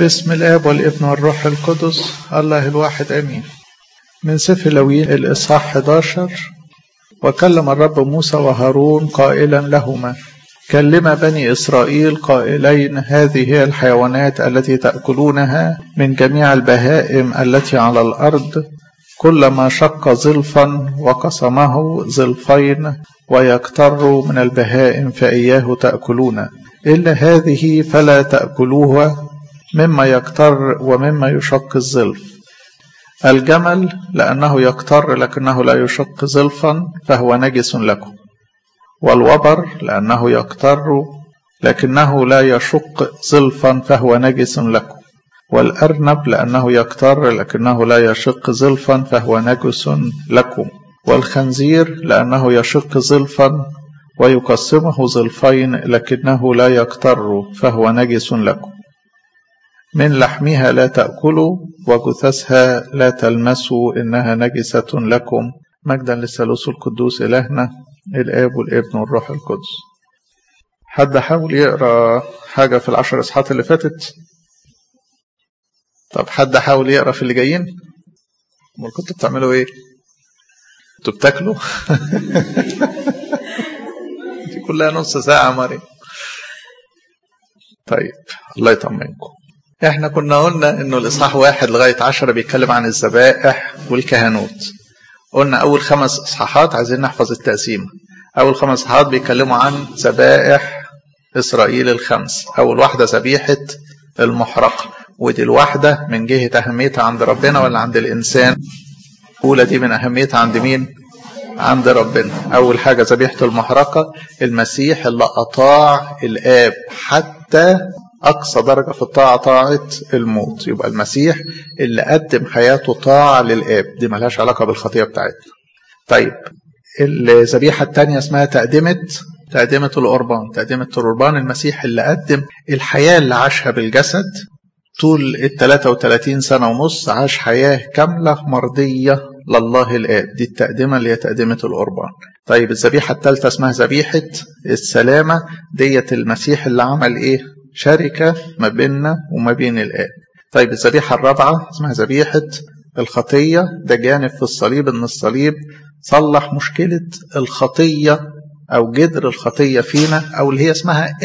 باسم الآب والابن والروح القدس الله الواحد آمين. من سفر لاويين الإصحاح 11. وكلم الرب موسى وهارون قائلا لهما: كلم بني إسرائيل قائلين: هذه هي الحيوانات التي تأكلونها من جميع البهائم التي على الأرض، كلما شق ظلفا وقسمه ظلفين ويكتر من البهائم فإياه تأكلون، إلا هذه فلا تأكلوها مما يكتر ومما يشق الظلف: الجمل لأنه يكتر لكنه لا يشق ظلفا فهو نجس لكم، والوبر لأنه يكتر لكنه لا يشق ظلفا فهو نجس لكم، والأرنب لأنه يكتر لكنه لا يشق ظلفا فهو نجس لكم، والخنزير لأنه يشق ظلفا ويقسمه ظلفين لكنه لا يكتر فهو نجس لكم. من لحمها لا تأكلوا وجثثها لا تلمسوا إنها نجسة لكم. مجدا للثالوث القدوس إلهنا الآب والابن والروح القدس. حد حاول يقرأ حاجة في 10 إصحاحات اللي فاتت؟ طب حد حاول يقرأ في اللي جايين؟ امال كنتوا بتعملوا ايه؟ كنتوا بتاكلوا؟ دي كلها نص ساعة مريم. طيب الله يطمنكم. احنا كنا قلنا انه الاصحاح 1 لغاية 10 بيتكلم عن الذبائح والكهنوت. قلنا اول 5 اصحاحات عايزين نحفظ التقسيمة. اول 5 اصحاحات بيتكلموا عن ذبائح اسرائيل ال5. اول واحدة ذبيحة المحرقة، ودي الواحدة من جهة اهميتها عند ربنا ولا عند الانسان؟ الاولى دي من اهميتها عند مين؟ عند ربنا. اول حاجة ذبيحة المحرقة، المسيح اللي اطاع الاب حتى أقصى درجة في الطاعة، طاعة الموت. يبقى المسيح اللي قدم حياته طاعة للآب، دي ملهاش علاقة بالخطية بتاعتنا. طيب الذبيحة الثانية اسمها تقدمة القربان. تقدمة القربان المسيح اللي قدم الحياة اللي عاشها بالجسد طول 33 سنة ونص، عاش حياة كاملة مرضية لله الآب. دي التقدمة اللي هي تقدمة القربان. طيب الذبيحة الثالثة اسمها ذبيحة السلامة. ديت المسيح اللي عمل ايه؟ شركة ما بيننا وما بين الآب. طيب الذبيحة الرابعة اسمها ذبيحة الخطية. ده جانب في الصليب، ان الصليب صلح مشكلة الخطية او جذر الخطية فينا، او اللي هي اسمها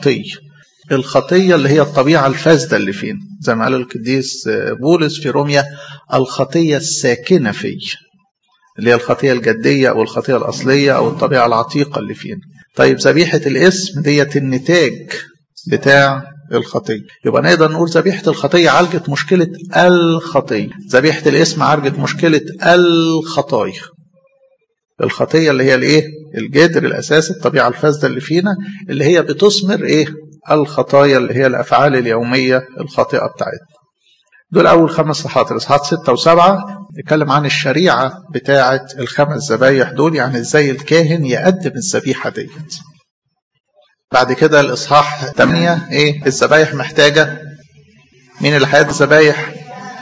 الخطية اللي هي الطبيعة الفاسدة اللي فينا، زي ما قال القديس بولس في روميا: الخطية الساكنة في، اللي هي الخطية الجدية او الخطية الأصلية او الطبيعة العتيقة اللي فينا. طيب ذبيحة الاسم ديت النتاج بتاع الخطية. يبقى نقدر نقول ذبيحة الخطية عالجت مشكلة الخطية، ذبيحة الاسم عالجت مشكلة الخطايا. الخطية اللي هي الايه؟ الجذر الاساسي، الطبيعة الفاسدة اللي فينا، اللي هي بتثمر ايه؟ الخطايا اللي هي الافعال اليومية الخاطئة بتاعتنا. دول اول 5 صحات. الاصحاحات 6 و7 نتكلم عن الشريعة بتاعة ال5 ذبايح دول، يعني ازاي الكاهن يقدم الذبيحة ديت. بعد كده الإصحاح 8 ايه؟ الذبايح محتاجة مين اللي هيقدم الذبايح؟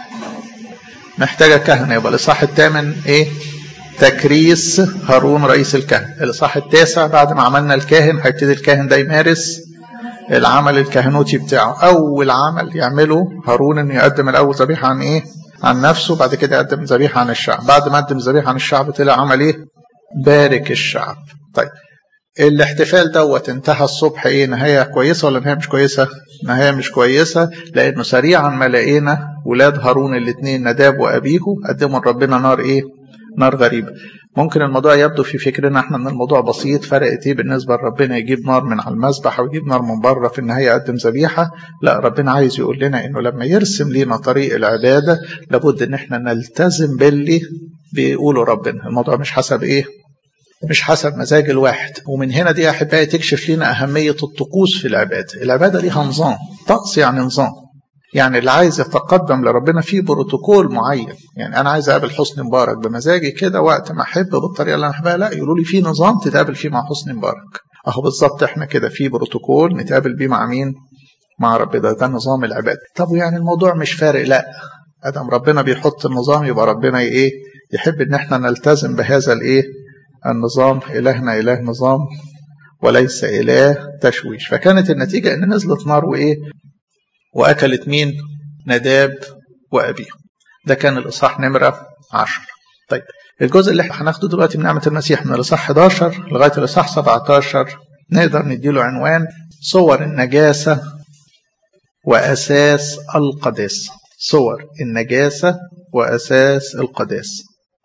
محتاجة كهنة. يبقى الإصحاح 8 ايه؟ تكريس هارون رئيس الكهنة. الإصحاح 9 بعد ما عملنا الكاهن هيبتدي الكاهن ده يمارس العمل الكهنوتي بتاعه. أول عمل يعمله هارون إنه يقدم الأول ذبيحة عن ايه؟ عن نفسه، بعد كده يقدم ذبيحة عن الشعب. بعد ما قدم ذبيحة عن الشعب طلع عمل ايه؟ بارك الشعب. طيب الاحتفال دوت انتهى الصبح ايه؟ نهاية كويسة ولا نهاية مش كويسة؟ نهاية مش كويسة، لأنه سريعا ما لقينا ولاد هارون الاثنين نداب وأبيه قدموا لربنا نار ايه؟ نار غريبة. ممكن الموضوع يبدو في فكرنا احنا ان الموضوع بسيط، فرقت ايه بالنسبة لربنا يجيب نار من على المذبح ويجيب نار من بره في النهاية يقدم ذبيحة؟ لا، ربنا عايز يقول لنا انه لما يرسم لنا طريق العبادة لابد ان احنا نلتزم باللي بيقوله ربنا. الموضوع مش حسب ايه؟ مش حسب مزاج الواحد. ومن هنا دي أحبائي تكشف لنا أهمية الطقوس في العبادة. العبادة ليها نظام. طقس يعني نظام، يعني اللي عايز يتقدم لربنا فيه بروتوكول معين. يعني أنا عايز أقابل حسني مبارك بمزاجي كده وقت ما أحب بالطريقة اللي أنا أحبها، لا، يقولوا لي في نظام تتقابل فيه مع حسني مبارك. أهو بالظبط إحنا كده في بروتوكول نتقابل بيه مع مين؟ مع ربنا. ده نظام العبادة. طب يعني الموضوع مش فارق؟ لا، أدم ربنا بيحط النظام يبقى ربنا إيه؟ يحب إن إحنا نلتزم بهذا الإيه؟ النظام. إلهنا إله نظام وليس إله تشويش. فكانت النتيجة إن نزلت نار وإيه؟ وأكلت مين؟ نداب وأبيه. ده كان الإصحاح نمرة 10. طيب الجزء اللي احنا هناخده دلوقتي من نعمة المسيح من الإصحاح 11 لغاية الإصحاح 17 نقدر نديله عنوان صور النجاسة وأساس القداسة. صور النجاسة وأساس القداسة.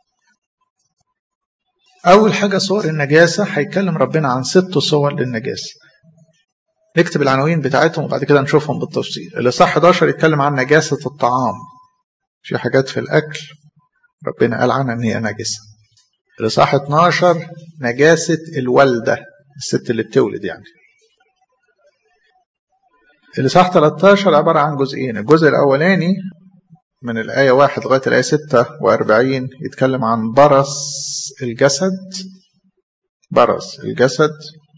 أول حاجة صور النجاسة، هيتكلم ربنا عن 6 صور للنجاسة. نكتب العناوين بتاعتهم وبعد كده نشوفهم بالتفصيل. الإصحاح 11 يتكلم عن نجاسة الطعام، في حاجات في الأكل ربنا قال عنها إن هي نجسة. الإصحاح 12 نجاسة الوالدة، الست اللي بتولد يعني. الإصحاح 13 عبارة عن جزئين. الجزء الأولاني من الآية 1 لغاية الآية 46 يتكلم عن برص الجسد. برص الجسد.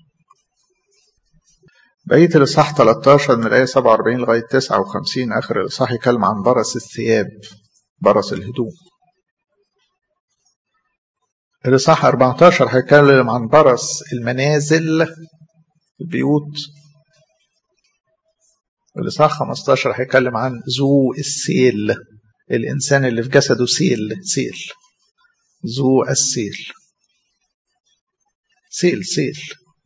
بقية الإصحاح 13 من الآية 47 لغاية 59 آخر الإصحاح يتكلم عن برص الثياب، برص الهدوم. الإصحاح 14 هيتكلم عن برص المنازل، البيوت. الإصحاح 15 هيتكلم عن ذو السيل، الإنسان اللي في جسده سيل. ذو السيل. سيل.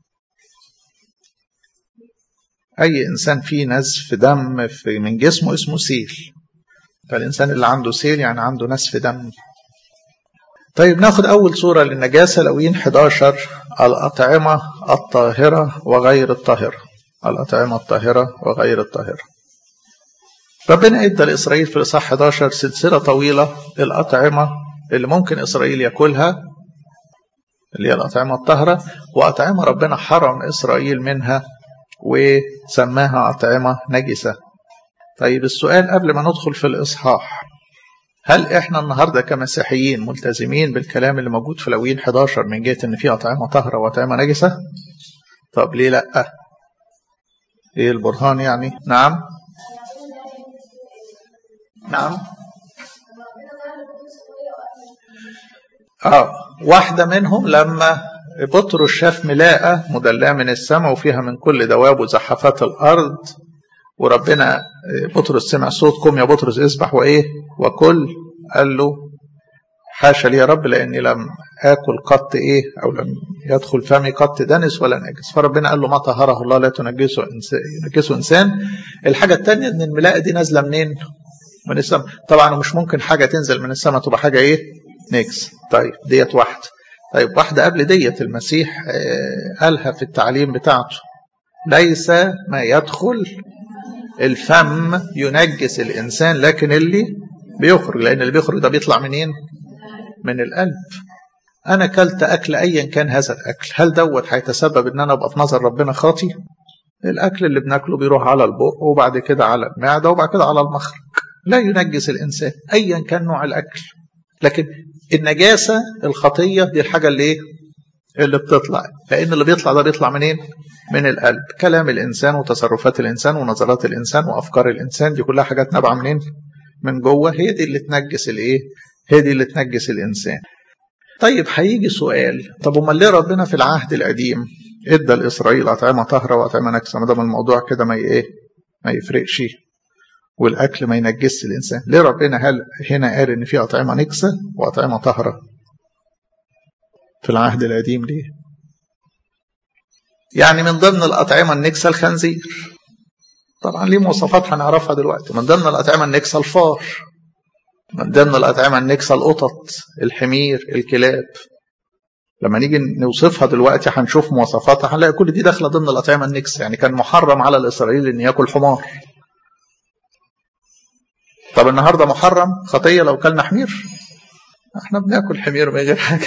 أي إنسان فيه نزف دم من جسمه اسمه سيل. فالإنسان اللي عنده سيل يعني عنده نزف دم. طيب ناخد أول صورة للنجاسة، لوين 11 الأطعمة الطاهرة وغير الطاهرة. الأطعمة الطاهرة وغير الطاهرة. ربنا ادى لإسرائيل في الإصحاح 11 سلسلة طويلة الأطعمة اللي ممكن إسرائيل يأكلها، اللي هي الأطعمة الطاهرة، وأطعمة ربنا حرم إسرائيل منها وسماها أطعمة نجسة. طيب السؤال قبل ما ندخل في الإصحاح، هل إحنا النهاردة كمسيحيين ملتزمين بالكلام اللي موجود في لوين 11 من جهة إن في أطعمة طاهرة وأطعمة نجسة؟ طب ليه لأ؟ إيه البرهان يعني؟ نعم. واحدة منهم لما بطرس شاف ملاءة مدلعة من السماء وفيها من كل دواب وزحفات الأرض، وربنا بطرس سمع صوت قم يا بطرس اذبح وكل. قال له حاشا لي يا رب، لأني لم آكل قط أو لم يدخل فمي قط دنس ولا نجس. فربنا قال له ما طهره الله لا ينجسه إنسان. الحاجة الثانية إن الملاءة دي نازلة منين؟ من السماء. طبعا مش ممكن حاجة تنزل من السماء تبقى حاجة نجس. طيب ديت واحدة. طيب واحدة قبل ديت المسيح قالها في التعليم بتاعته، ليس ما يدخل الفم ينجس الإنسان لكن اللي بيخرج، لأن اللي بيخرج ده بيطلع منين؟ من القلب. أنا كلت أكل أيا كان هذا الأكل، هل دوت هيتسبب إن أنا أبقى في نظر ربنا خاطي؟ الأكل اللي بناكله بيروح على البق وبعد كده على المعدة وبعد كده على المخرج، لا ينجس الإنسان أيا كان نوع الأكل. لكن النجاسة الخطية دي الحاجة اللي بتطلع، لأن اللي بيطلع ده بيطلع منين؟ من القلب. كلام الإنسان وتصرفات الإنسان ونظرات الإنسان وأفكار الإنسان دي كلها حاجات نابعة منين؟ من جوه. هي دي اللي تنجس هي دي اللي تنجس الإنسان. طيب هيجي سؤال، طب امال ليه ربنا في العهد القديم ادى لإسرائيل أطعمة طاهرة وأطعمة نجسة؟ ما دام الموضوع كده ما يفرقش والأكل ما ينجسش الإنسان، ليه ربنا هنا قال إن في أطعمة نجسة وأطعمة طاهرة في العهد القديم؟ ليه؟ يعني من ضمن الأطعمة النجسة الخنزير، طبعا ليه مواصفات هنعرفها دلوقتي. من ضمن الأطعمة النجسة الفار، من ضمن الأطعمة النجسة القطط، الحمير، الكلاب. لما نيجي نوصفها دلوقتي هنشوف مواصفاتها هنلاقي كل دي داخله ضمن الأطعمة النجسة. يعني كان محرم على الإسرائيلي إن يأكل حمار. طب النهارده محرم خطية لو كلنا حمير؟ احنا بناكل حمير من غير حاجة.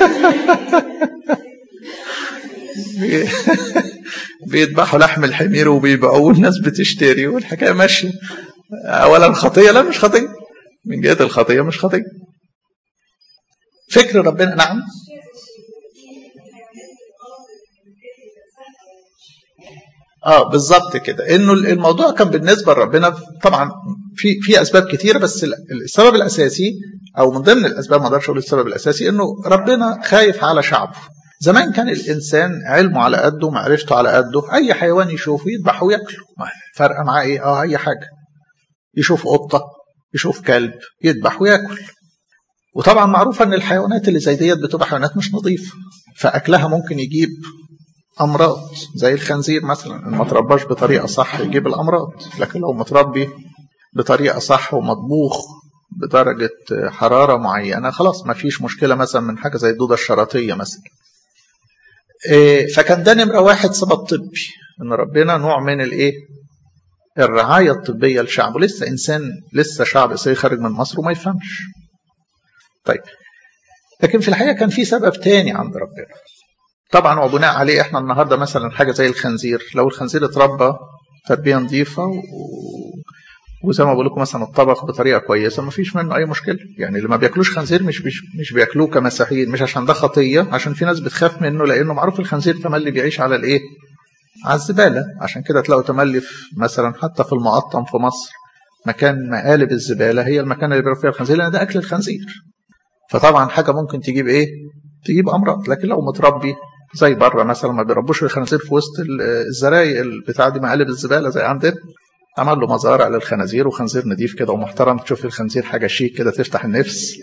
بيذبحوا لحم الحمير وبيبيعوه والناس بتشتري والحكاية ماشية. أولا خطية؟ لا مش خطية، من جهة الخطية مش خطية. فكر ربنا. نعم. بالظبط كده، انه الموضوع كان بالنسبه لربنا طبعا في اسباب كتيره، بس السبب الاساسي او من ضمن الاسباب، ما اقدرش اقول السبب الاساسي، انه ربنا خايف على شعبه. زمان كان الإنسان علمه على قده، معرفته على قده، أي حيوان يشوفه يذبحه ويأكله، فرق معاه إيه؟ أي حاجة، يشوف قطة يشوف كلب يذبح ويأكل. وطبعا معروف أن الحيوانات اللي زي ديت بتبقى حيوانات مش نظيفة، فأكلها ممكن يجيب أمراض، زي الخنزير مثلا ما ترباش بطريقة صح يجيب الأمراض، لكن لو متربي بطريقة صح ومطبوخ بدرجة حرارة معينة خلاص ما فيش مشكلة، مثلا من حاجة زي الدودة الشرطية مثلا. فكان ده نمرة واحد سبب طبي، ان ربنا نوع من الايه؟ الرعاية الطبية لشعبه. لسه انسان، لسه شعب اسرائيل خارج من مصر وما يفهمش. طيب، لكن في الحقيقة كان في سبب تاني عند ربنا طبعا، وبناء عليه احنا النهاردة مثلا حاجة زي الخنزير، لو الخنزير اتربى تربية نظيفة وزي ما بقول لكم مثلا الطبخ بطريقه كويسه ما فيش منه اي مشكله. يعني اللي ما بياكلوش خنزير مش بياكلوه كمسيحيين، مش عشان ده خطيه، عشان في ناس بتخاف منه، لانه معروف الخنزير تملي بيعيش على الايه؟ على الزباله. عشان كده تلاقوا تملي مثلا حتى في المقطم في مصر مكان مقالب الزباله هي المكان اللي بيروح فيها الخنزير، لان ده اكل الخنزير. فطبعا حاجه ممكن تجيب ايه؟ تجيب امراض. لكن لو متربي زي بره مثلا ما بيربوش الخنازير في وسط الزراير بتاع دي مقالب الزباله زي عندنا، عمل له مزارع للخنازير وخنزير نضيف كده ومحترم، تشوف الخنزير حاجه شيك كده تفتح النفس،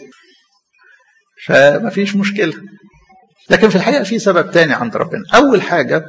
فما فيش مشكله. لكن في الحقيقه في سبب تاني عند ربنا. اول حاجه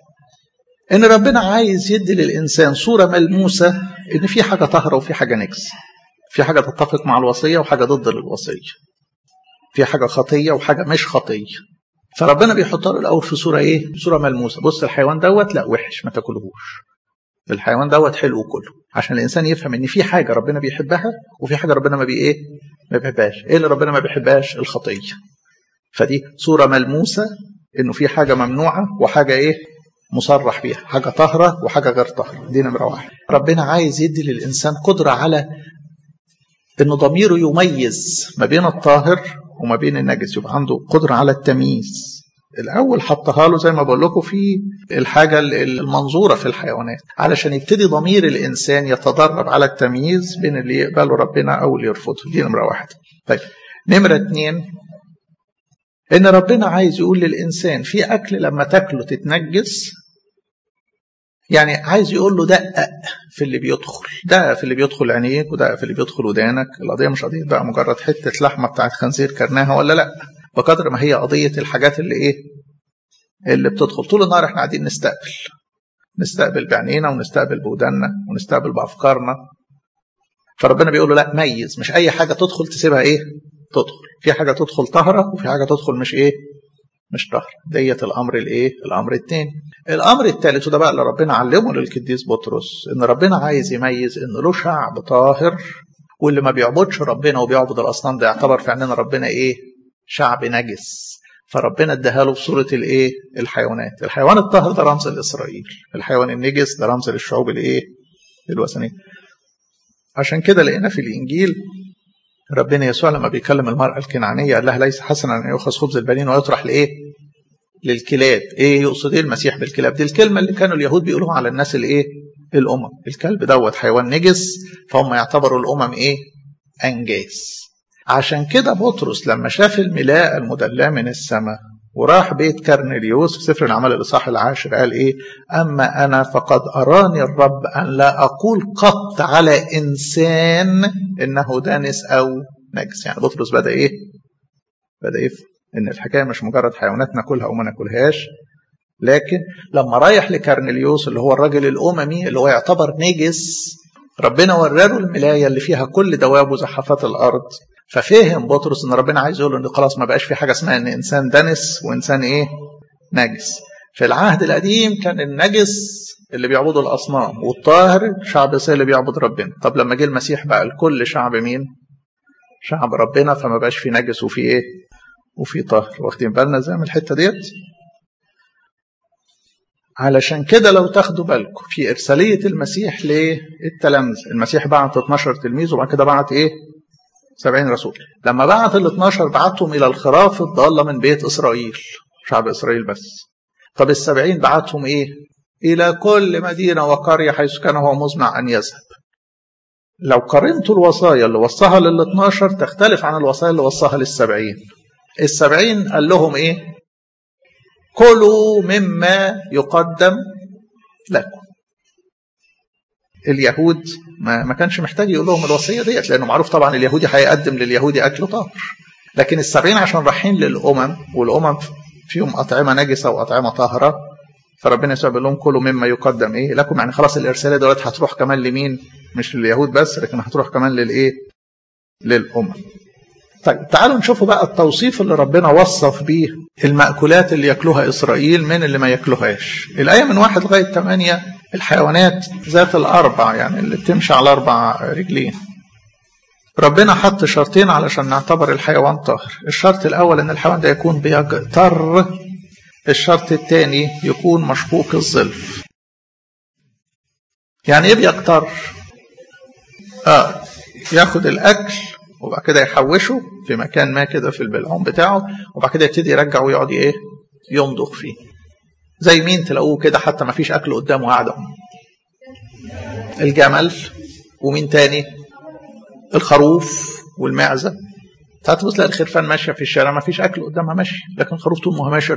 ان ربنا عايز يدي للانسان صوره ملموسه ان في حاجه طاهره وفي حاجه نجس، في حاجه تتفق مع الوصيه وحاجه ضد الوصيه، في حاجه خطيه وحاجه مش خطيه. فربنا بيحطها له الاول في صوره ايه؟ صوره ملموسه. بص الحيوان دوت لا وحش ما تاكلهوش، الحيوان دوت حلو كله، عشان الانسان يفهم ان في حاجه ربنا بيحبها وفي حاجه ربنا ما بيحبهاش. ايه اللي ربنا ما بيحبهاش؟ الخطيه. فدي صوره ملموسه انه في حاجه ممنوعه وحاجه ايه؟ مصرح بيها، حاجه طاهره وحاجه غير طاهره. دي نمره واحد. ربنا عايز يدي للانسان قدره على انه ضميره يميز ما بين الطاهر وما بين النجس، يبقى عنده قدره على التمييز. الأول حطها له زي ما بقول لكم في الحاجة المنظورة في الحيوانات، علشان يبتدي ضمير الإنسان يتدرب على التمييز بين اللي يقبله ربنا أو اللي يرفضه. دي نمرة واحد. طيب، نمرة اتنين إن ربنا عايز يقول للإنسان في أكل لما تاكله تتنجس، يعني عايز يقول له دقق في اللي بيدخل، دقق في اللي بيدخل عينيك ودقق في اللي بيدخل ودانك. القضية مش قضية بقى مجرد حتة لحمة بتاعت خنزير كرناها ولا لأ، بقدر ما هي قضية الحاجات اللي ايه؟ اللي بتدخل. طول النهار احنا قاعدين نستقبل بعينينا ونستقبل بوداننا ونستقبل بأفكارنا. فربنا بيقول له لا ميز، مش اي حاجة تدخل تسيبها ايه؟ تدخل. في حاجة تدخل طهرة وفي حاجة تدخل مش ايه؟ مش طهرة. ديت الامر الايه؟ الامر الثاني. الامر الثالث وده بقى اللي ربنا علمه للقديس بطرس، ان ربنا عايز يميز ان له شعب طاهر، واللي ما بيعبدش ربنا وبيعبد الاصنام ده يعتبر في عيننا ربنا ايه؟ شعب نجس. فربنا اداها له بصوره الايه؟ الحيوانات. الحيوان الطاهر ده رمز لاسرائيل، الحيوان النجس ده رمز للشعوب الايه؟ الوثنيه. عشان كده لقينا في الانجيل ربنا يسوع لما بيكلم المراه الكنعانيه قال لها ليس حسنا ان يؤخذ خبز البنين ويطرح لايه؟ للكلاب. ايه يقصد ايه المسيح بالكلاب؟ دي الكلمه اللي كانوا اليهود بيقولوها على الناس الايه؟ الامم. الكلب دوت حيوان نجس، فهم يعتبروا الامم ايه؟ انجاس. عشان كده بطرس لما شاف الملاءة المدلاه من السماء وراح بيت كرنيليوس في سفر الأعمال الإصحاح 10 قال إيه؟ أما أنا فقد أراني الرب أن لا أقول قط على إنسان إنه دانس أو نجس. يعني بطرس بدأ إيه؟ إن الحكاية مش مجرد حيوانات ناكلها أو ما ناكلهاش، لكن لما رايح لكرنيليوس اللي هو الراجل الأممي اللي هو يعتبر نجس، ربنا وراله الملاية اللي فيها كل دواب وزحفات الأرض. ففهم بطرس ان ربنا عايز يقول ان خلاص ما بقاش في حاجه اسمها ان انسان دنس وانسان ايه؟ نجس. في العهد القديم كان النجس اللي بيعبدوا الاصنام والطاهر شعب اسرائيل اللي بيعبد ربنا. طب لما جه المسيح بقى الكل شعب مين؟ شعب ربنا، فما بقاش في نجس وفي ايه؟ وفي طاهر. واخدين بالنا زي من الحته ديت؟ علشان كده لو تاخدوا بالكم في ارساليه المسيح للتلامذه، المسيح بعت 12 تلميذ وبعد كده بعت ايه؟ 70 رسول. لما بعت ال 12 بعتهم إلى الخراف الضالة من بيت إسرائيل، شعب إسرائيل بس. طب ال70 بعتهم إيه؟ إلى كل مدينة وقرية حيث كان هو مزمع أن يذهب. لو قارنتوا الوصايا اللي وصاها لل 12 تختلف عن الوصايا اللي وصاها لل70. ال70 قال لهم إيه؟ كلوا مما يقدم لكم. اليهود ما كانش محتاج يقول لهم الوصية ديت، لأنه معروف طبعا اليهودي هيقدم لليهودي أكل طاهر. لكن السبعين عشان رايحين للأمم، والأمم فيهم أطعمة نجسة وأطعمة طاهرة، فربنا يسوع بيقول لهم كلوا مما يقدم إيه لكم. يعني خلاص الإرسالية دلوقتي هتروح كمان لمين؟ مش لليهود بس، لكن هتروح كمان للإيه؟ للأمم. طيب تعالوا نشوفوا بقى التوصيف اللي ربنا وصف بيه المأكولات اللي يأكلوها إسرائيل من اللي ما يأكلوهاش. الآية من 1 لغاية 8 الحيوانات ذات الأربع، يعني اللي بتمشي على 4 رجلين. ربنا حط شرطين علشان نعتبر الحيوان طاهر. الشرط الأول إن الحيوان ده يكون بيجتر. الشرط الثاني يكون مشقوق الظلف. يعني إيه بيجتر؟ ياخد الأكل وبعد كده يحوشه في مكان ما كده في البلعوم بتاعه، وبعد كده يبتدي يرجع ويقعد ايه؟ يمضغ فيه. زي مين تلاقوه كده حتى ما فيش اكل قدامه قاعده؟ الجمل. ومين تاني؟ الخروف والمعزه. ساعات تلاقي الخرفان ماشيه في الشارع ما فيش اكل قدامها ماشي، لكن الخروف طول ما هو ماشي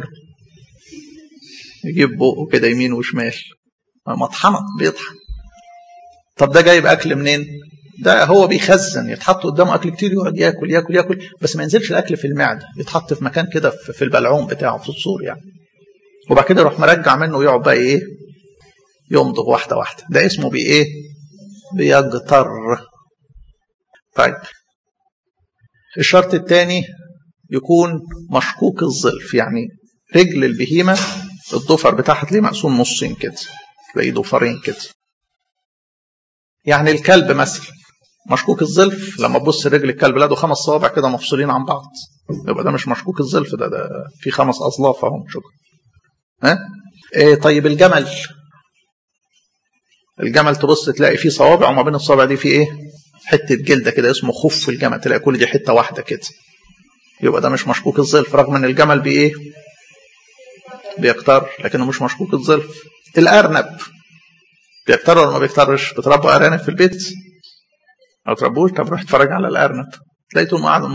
يجيب بقه كده يمين وشمال، مطحنه بيطحن. طب ده جايب اكل منين؟ ده هو بيخزن، يتحط قدامه اكل كتير يقعد ياكل ياكل ياكل، بس ما ينزلش الاكل في المعده، يتحط في مكان كده في البلعوم بتاعه في الصور يعني. وبعد كده يروح مرجع منه ويقعد بقى ايه؟ يمضغ واحده واحده. ده اسمه بايه؟ بيجتر. طيب الشرط الثاني يكون مشقوق الظلف، يعني رجل البهيمه الضفر بتاعها تلاقيه مقسوم نصين كده، تلاقيه ضفرين كده. يعني الكلب مثلا مشكوك الظلف، لما تبص رجل الكلب لا ده 5 صوابع كده مفصولين عن بعض، يبقى ده مش مشكوك الظلف، ده في 5 اظلاف اهو. شكرا. طيب الجمل تبص تلاقي فيه صوابع، وما بين الصوابع دي في ايه؟ حته جلده كده اسمه خف الجمل، تلاقي كل دي حته واحده كده، يبقى ده مش مشكوك الظلف، رغم ان الجمل بايه؟ بيكتر، لكنه مش مشكوك الظلف. الارنب بيكتر ولا ما بيكترش؟ بتربوا ارانب في البيت؟ ما تربوش؟ طب روح اتفرج على الارنب، تلاقيه طول ما قاعد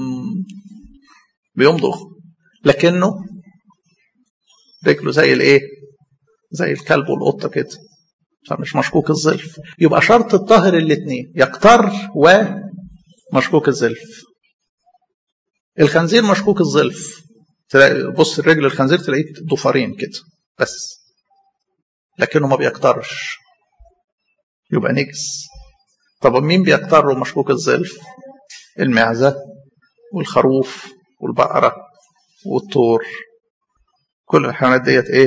بيمضغ، لكنه رجله زي الايه؟ زي الكلب والقطه كده، فمش مشكوك الظلف. يبقى شرط الطاهر الاثنين، يكتر ومشكوك الظلف. الخنزير مشكوك الظلف، تلاقي بص الرجل الخنزير تلاقيه ضفرين كده بس، لكنه ما بيكترش، يبقى نجس. طب مين بيكتر ومشكوك الظلف؟ المعزه والخروف والبقره والطور، كل الحيوانات ديت ايه؟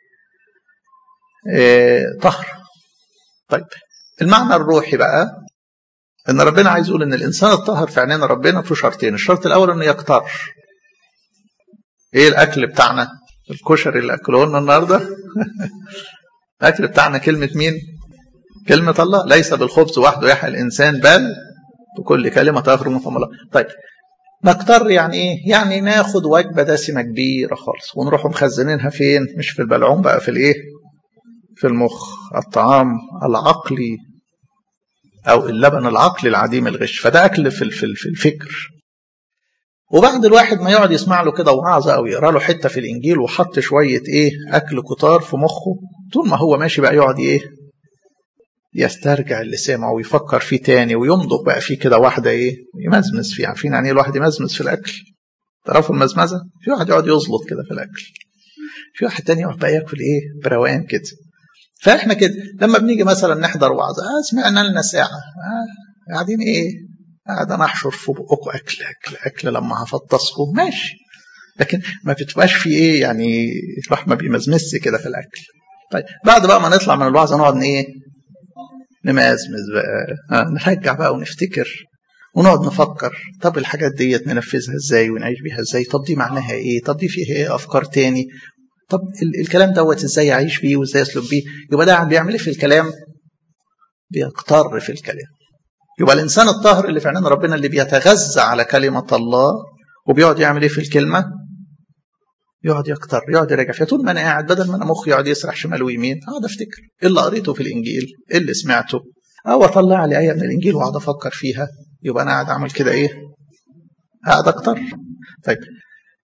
طهر. طيب المعنى الروحي بقى ان ربنا عايز يقول ان الانسان الطاهر في عينين ربنا في شرطين. الشرط الاول انه يكتر. ايه الاكل بتاعنا؟ الكشري اللي اكلوه لنا النهارده الاكل بتاعنا كلمه مين؟ كلمه الله. ليس بالخبز وحده يحيى الانسان بل بكل كلمه تخرج من فم الله. طيب نكتر يعني ايه؟ يعني ناخد وجبه دسمه كبيره خالص ونروح مخزنينها فين؟ مش في البلعوم بقى، في الايه؟ في المخ. الطعام العقلي او اللبن العقلي العديم الغش، فده اكل في الفكر. وبعد الواحد ما يقعد يسمع له كده وعظه او يقرا له حته في الانجيل وحط شويه ايه؟ اكل كتار في مخه، طول ما هو ماشي بقى يقعد ايه؟ يسترجع اللي سمعه ويفكر فيه تاني ويمضغ بقى فيه كده واحده ايه؟ يمزمز فيه. عارفين يعني ايه الواحد يمزمز في الاكل؟ تعرفوا المزمزه؟ في واحد يقعد يزلط كده في الاكل، في واحد تاني يقعد بقى ياكل ايه؟ بروقان كده. فاحنا كده لما بنيجي مثلا نحضر وعظه سمعنا لنا ساعه قاعدين ايه؟ قاعد انا احشر في بقكم اكل اكل اكل لما هفطسكم ماشي، لكن ما بتبقاش في ايه يعني الواحد ما بيمزمزش كده في الاكل. طيب بعد بقى ما نطلع من الوعظه نقعد ايه؟ نمزمز بقى، نرجع بقى ونفتكر ونقعد نفكر، طب الحاجات ديت ننفذها ازاي ونعيش بيها ازاي؟ طب دي معناها ايه؟ طب دي فيها ايه افكار تاني؟ طب الكلام دوت ازاي اعيش بيه وازاي اسلك بيه؟ يبقى ده بيعمل ايه في الكلام؟ بيقتر في الكلام. يبقى الانسان الطاهر اللي في عينين ربنا اللي بيتغذى على كلمه الله وبيقعد يعمل ايه في الكلمه؟ يقعد يقتر، يقعد يراجع فيها. طول ما انا قاعد بدل ما انا مخي يقعد يسرح شمال ويمين اقعد افتكر ايه اللي قريته في الانجيل، ايه اللي سمعته، او اطلع لي ايه من الانجيل واقعد افكر فيها. يبقى انا قاعد اعمل كده ايه؟ قاعد اقتر. طيب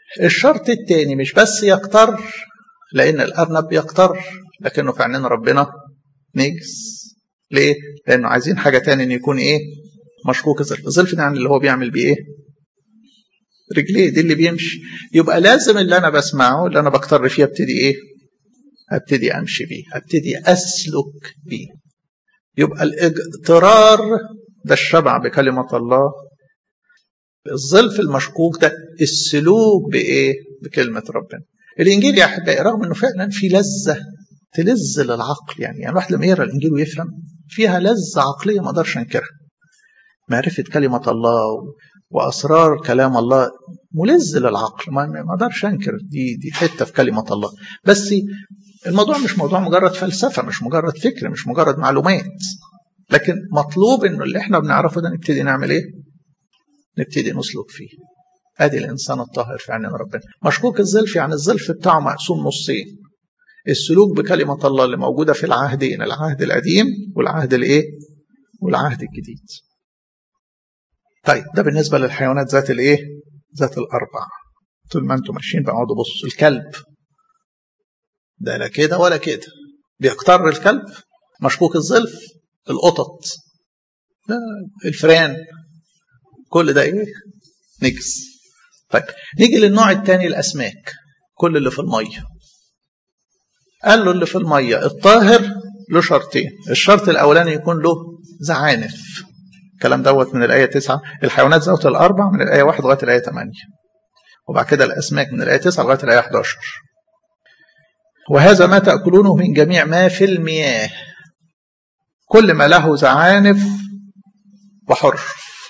الشرط الثاني مش بس يقتر، لأن الأرنب بيقتر لكنه في عينين ربنا نجس. ليه؟ لأنه عايزين حاجة تاني، إن يكون إيه؟ مشكوك الظلف. الظلف ده يعني اللي هو بيعمل بيه إيه؟ رجليه دي اللي بيمشي. يبقى لازم اللي أنا بسمعه اللي أنا بقتر فيه ابتدي إيه؟ ابتدي أمشي بيه، ابتدي أسلك بيه. يبقى الاغترار ده الشبع بكلمة الله، الظلف المشكوك ده السلوك بإيه؟ بكلمة ربنا. الإنجيل يا أحبائي رغم أنه فعلا في لذة تلذ للعقل، يعني الواحد لما يقرأ الإنجيل ويفهم فيها لذة عقلية ما أقدرش أنكرها. معرفة كلمة الله وأسرار كلام الله ملذ للعقل، ما أقدرش أنكر دي حتة في كلمة الله. بس الموضوع مش موضوع مجرد فلسفة، مش مجرد فكر، مش مجرد معلومات، لكن مطلوب إنه اللي إحنا بنعرفه ده نبتدي نعمل إيه؟ نبتدي نسلك فيه. ادي الانسان الطاهر في عين ربنا. مشكوك الظلف يعني الظلف بتاعه مقسوم نصين، السلوك بكلمة الله اللي موجودة في العهدين، العهد القديم والعهد الايه؟ والعهد الجديد. طيب ده بالنسبة للحيوانات ذات الايه؟ ذات الاربع. طول ما انتم ماشيين بقعدوا بصوا الكلب ده لا كده ولا كده، بيقتر الكلب. مشكوك الظلف القطط، الفئران، كل ده ايه؟ نجس. طيب نيجي للنوع الثاني، الاسماك، كل اللي في الميه. قال له اللي في الميه الطاهر له شرطين. الشرط الاولاني يكون له زعانف، الكلام دوت من الايه 9. الحيوانات ذات الاربع من الايه 1 لغايه الايه 8، وبعد كده الاسماك من الايه 9 لغايه الايه 11. وهذا ما تاكلونه من جميع ما في المياه، كل ما له زعانف وحرش.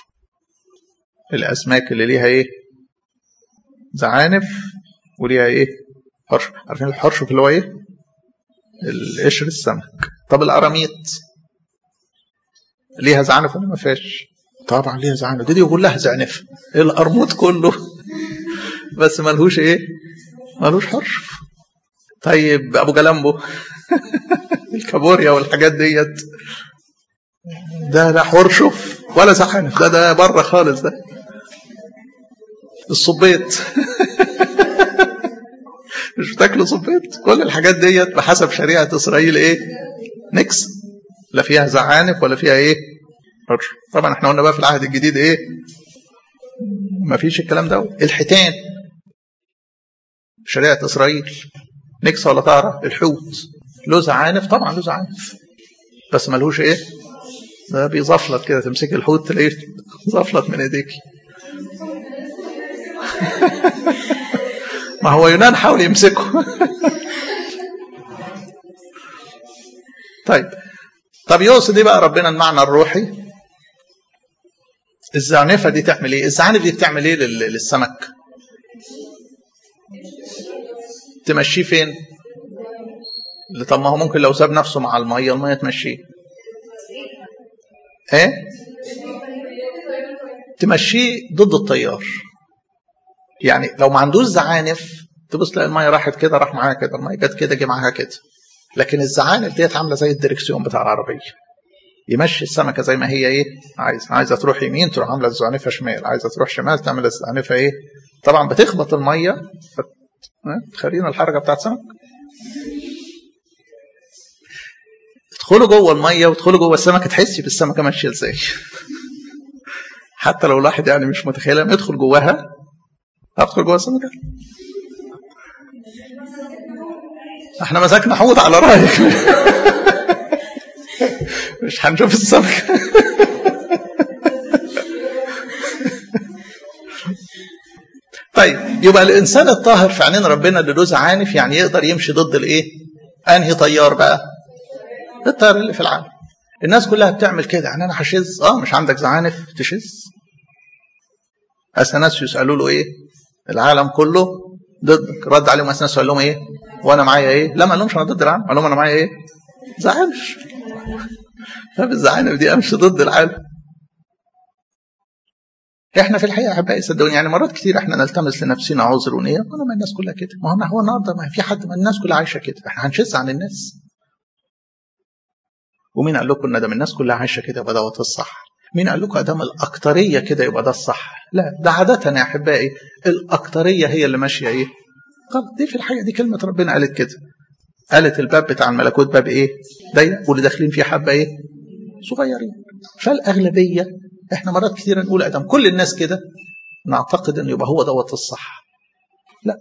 الاسماك اللي ليها ايه؟ زعانف وليها ايه؟ حرش. عارفين الحرش اللي هو ايه؟ القشر السمك. طب القراميط ليها زعانف ولا ما فيهاش؟ طبعا ليها زعانف، دي يقول لها زعنف. القرموط كله بس ملهوش ايه؟ ملهوش حرش. طيب ابو جلامبو الكابوريا والحاجات ديت، ده لا حرشف ولا زعانف، ده بره خالص. ده الصبيط مش بتاكلوا صبيط؟ كل الحاجات ديت بحسب شريعة إسرائيل ايه؟ نكس، لا فيها زعانف ولا فيها ايه؟ حرش. طبعا احنا قلنا بقى في العهد الجديد ايه؟ ما فيش الكلام ده. الحيتان شريعة إسرائيل نكس ولا طهرة؟ الحوت له زعانف، طبعا له زعانف بس ملهوش ايه؟ ده بيزفلط كده، تمسك الحوت تلاقيه زفلط من ايديك. ما هو يونان حاول يمسكه. طب يقصد ايه بقى ربنا المعنى الروحي؟ الزعنفه دي تعمل ايه؟ الزعانف دي بتعمل ايه للسمك؟ تمشيه فين؟ طب ما هو ممكن لو ساب نفسه مع الميه تمشيه. ايه؟ تمشيه ضد التيار. يعني لو ما عندوش زعانف تبص تلاقي الميه راحت كده راح معاها كده، الميه جت كده جه معاها كده. لكن الزعانف ديت عامله زي الدركسيون بتاع العربيه، يمشي السمكه زي ما هي ايه؟ عايزه تروح يمين تروح عامله الزعنفه شمال، عايزه تروح شمال تعمل الزعنفه ايه؟ طبعا بتخبط الميه تخلينا الحركه بتاعت السمك. ادخلوا جوه الميه وادخلوا جوه السمكه تحسي بالسمكه ماشيه ازاي. حتى لو الواحد يعني مش متخيلها، ما يدخل جواها، ادخل جوه السمكه. احنا مسكنا حوض على رايك. مش هنشوف السمكه. طيب يبقى الانسان الطاهر في عينين ربنا اللي له زعانف يعني يقدر يمشي ضد الايه؟ انهي تيار بقى؟ التيار اللي في العالم. الناس كلها بتعمل كده، يعني انا هشز. مش عندك زعانف تشز؟ اثناسيوس قالوا له ايه؟ العالم كله ضدك. رد عليهم اثناسيوس قال لهم ايه؟ وانا معايا ايه؟ لا ما قالهمش انا ضد العالم، قال لهم انا معايا ايه؟ زعانف. فالزعانف دي امشي ضد العالم. احنا في الحقيقه احبائي صدقوني يعني مرات كتير احنا نلتمس لنفسنا عذر ونيه، ما الناس كلها كده. ما هو النهارده ما في حد، ما الناس كلها عايشه كده، احنا هنشز عن الناس؟ ومين قال لكم ان ده الناس كلها عايشه كده يبقى دوت الصح؟ مين قال لكم ادام الاكتريه كده يبقى ده الصح؟ لا، ده عاده يا احبائي الاكتريه هي اللي ماشيه ايه؟ غلط. دي في الحقيقه دي كلمه ربنا قالت كده. قالت الباب بتاع الملكوت باب ايه؟ ضيق، واللي داخلين فيه حبه ايه؟ صغيرين. فالاغلبيه احنا مرات كثيره نقول ادم كل الناس كده نعتقد انه يبقى هو دوت الصح. لا،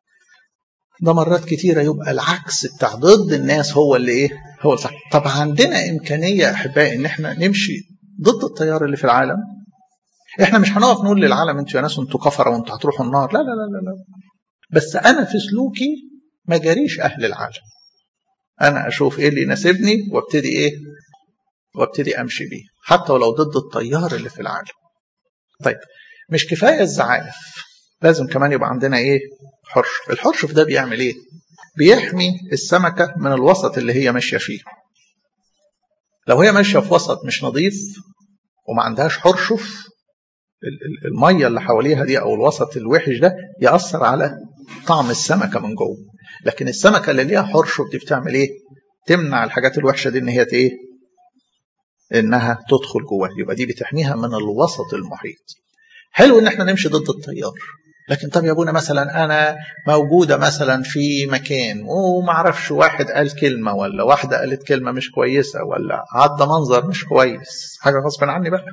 ده مرات كتيره يبقى العكس بتاع ضد الناس هو اللي ايه؟ هو الصح. طب عندنا امكانيه يا احبائي ان احنا نمشي ضد التيار اللي في العالم. احنا مش هنقف نقول للعالم انتوا يا ناس انتوا كفره وانتوا هتروحوا النار، لا لا لا لا. بس انا في سلوكي ما جاريش اهل العالم. انا اشوف ايه اللي يناسبني وابتدي ايه؟ وابتدي امشي بيه حتى ولو ضد التيار اللي في العالم. طيب مش كفايه الزعانف، لازم كمان يبقى عندنا ايه؟ حرشف. الحرشف ده بيعمل ايه؟ بيحمي السمكه من الوسط اللي هي ماشيه فيه. لو هي ماشيه في وسط مش نظيف وما عندهاش حرشف، الميه اللي حواليها دي او الوسط الوحش ده ياثر على طعم السمكه من جوه. لكن السمكه اللي ليها حرشف دي بتعمل ايه؟ تمنع الحاجات الوحشه دي ان هي ايه؟ انها تدخل جوه. يبقى دي بتحميها من الوسط المحيط. حلو ان احنا نمشي ضد التيار. لكن طب يا ابونا مثلا انا موجوده مثلا في مكان وما اعرفش واحد قال كلمه ولا واحده قالت كلمه مش كويسه ولا عدى منظر مش كويس، حاجه غصب عني بقى.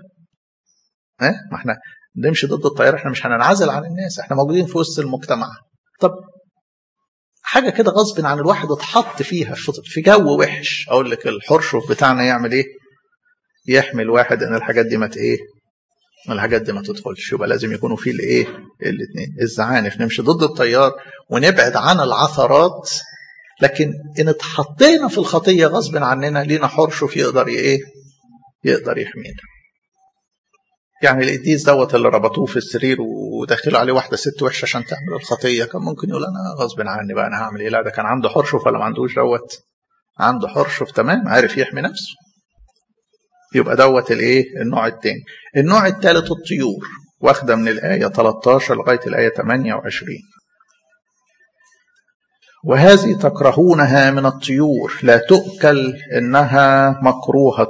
ما احنا نمشي ضد التيار، احنا مش هننعزل عن الناس، احنا موجودين في وسط المجتمع. طب حاجه كده غصب عن الواحد اتحط فيها في جو وحش، اقول لك الحرشف بتاعنا يعمل ايه؟ يحمي الواحد ان الحاجات دي ما ايه؟ الحاجات دي ما تدخلش. يبقى لازم يكونوا فيه الايه؟ الاثنين. الزعانف نمشي ضد التيار ونبعد عن العثرات، لكن ان اتحطينا في الخطيه غصب عننا لينا حرشف يقدر ايه؟ يقدر يحمينا. يعني القديس دوت اللي ربطوه في السرير ودخلوا عليه واحده ست وحشه عشان تعمل الخطيه، كان ممكن يقول انا غصب عني بقى انا هعمل ايه؟ لا، ده كان عنده حرشف ولا ما عندوش؟ دوت عنده حرشف تمام، عارف يحمي نفسه. يبقى دوت الايه؟ النوع الثاني. النوع الثالث الطيور، واخده من الايه 13 لغايه الايه 28. وهذه تكرهونها من الطيور لا تؤكل انها مكروهه.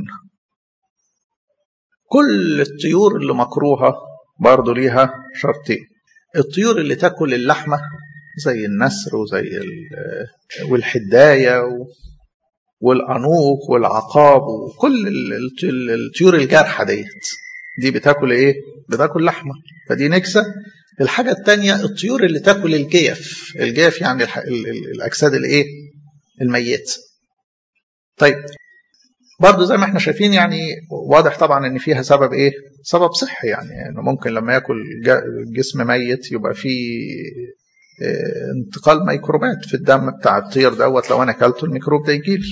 كل الطيور اللي مكروهه برضه ليها شرطين. الطيور اللي تاكل اللحمه زي النسر وزي والحدايه والأنوق والعقاب وكل الطيور الجارحة دي بتاكل ايه؟ بتاكل لحمة، فدي نكسة. الحاجة الثانية الطيور اللي تاكل الجيف. الجيف يعني الأجساد الايه؟ الميت. طيب برضو زي ما احنا شايفين يعني واضح طبعا ان فيها سبب ايه؟ سبب صحي، يعني انه ممكن لما ياكل جسم ميت يبقى فيه انتقال ميكروبات في الدم بتاع الطير دوت، لو انا اكلته الميكروب ده يجيلي.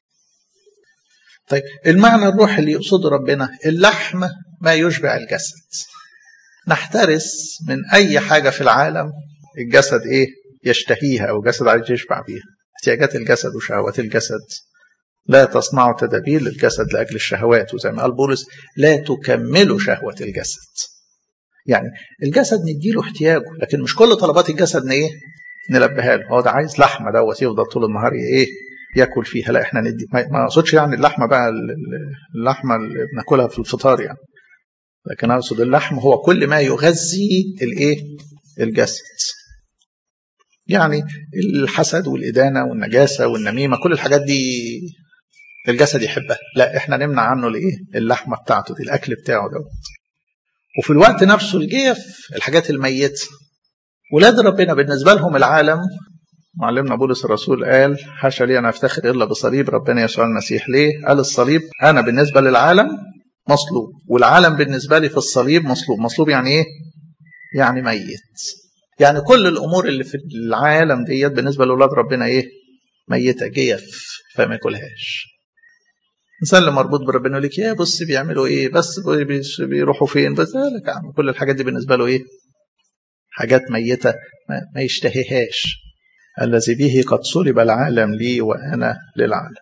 طيب المعنى الروحي اللي يقصده ربنا اللحم ما يشبع الجسد. نحترس من اي حاجه في العالم الجسد ايه؟ يشتهيها او الجسد عايز يشبع بيها. احتياجات الجسد وشهوات الجسد لا تصنعوا تدابير للجسد لاجل الشهوات، وزي ما قال بولس لا تكملوا شهوه الجسد. يعني الجسد نديله احتياجه، لكن مش كل طلبات الجسد ايه؟ نلبيها له. هو ده عايز لحمه دوت يفضل طول النهار ايه؟ ياكل فيها. لا احنا ندي، ما اقصدش يعني اللحمه بقى اللحمه اللي بناكلها في الفطار يعني، لكن اقصد اللحم هو كل ما يغذي الايه؟ الجسد. يعني الحسد والادانه والنجاسه والنميمه كل الحاجات دي الجسد يحبها، لا احنا نمنع عنه الايه؟ اللحمه بتاعته دي، الاكل بتاعه دوت. وفي الوقت نفسه الجيف الحاجات الميته. ولاد ربنا بالنسبه لهم العالم، معلمنا بولس الرسول قال حاشا لي أن أفتخر إلا بصليب ربنا يسوع المسيح. ليه؟ قال الصليب أنا بالنسبة للعالم مصلوب، والعالم بالنسبة لي في الصليب مصلوب. مصلوب يعني إيه؟ يعني ميت. يعني كل الأمور اللي في العالم ديت بالنسبة لأولاد ربنا إيه؟ ميتة، جيف، فما ياكلهاش. الإنسان اللي مربوط بربنا يقول لك يا بص بيعملوا إيه؟ بس بيروحوا فين؟ بس لك عم كل الحاجات دي بالنسبة له إيه؟ حاجات ميتة ما يشتهيهاش. الذي به قد صلب العالم لي وأنا للعالم.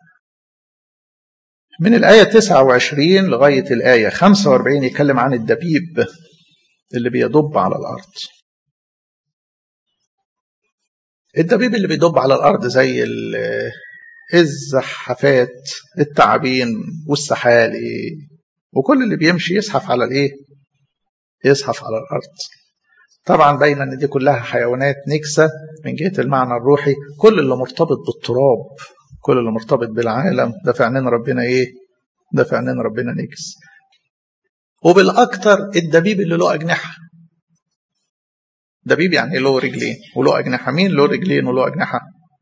من الآية 29 لغاية الآية 45 يتكلم عن الدبيب اللي بيدب على الأرض. الدبيب اللي بيدب على الأرض زي الزحافات، التعابين والسحالي وكل اللي بيمشي يزحف على الايه؟ يزحف على الارض. طبعا باين ان دي كلها حيوانات نجسة من جهة المعنى الروحي. كل اللي مرتبط بالتراب، كل اللي مرتبط بالعالم، ده في عينين ربنا ايه؟ ده في عينين ربنا نجس. وبالاكثر الدبيب اللي له اجنحة. دبيب يعني له رجلين وله اجنحة. مين له رجلين وله اجنحة؟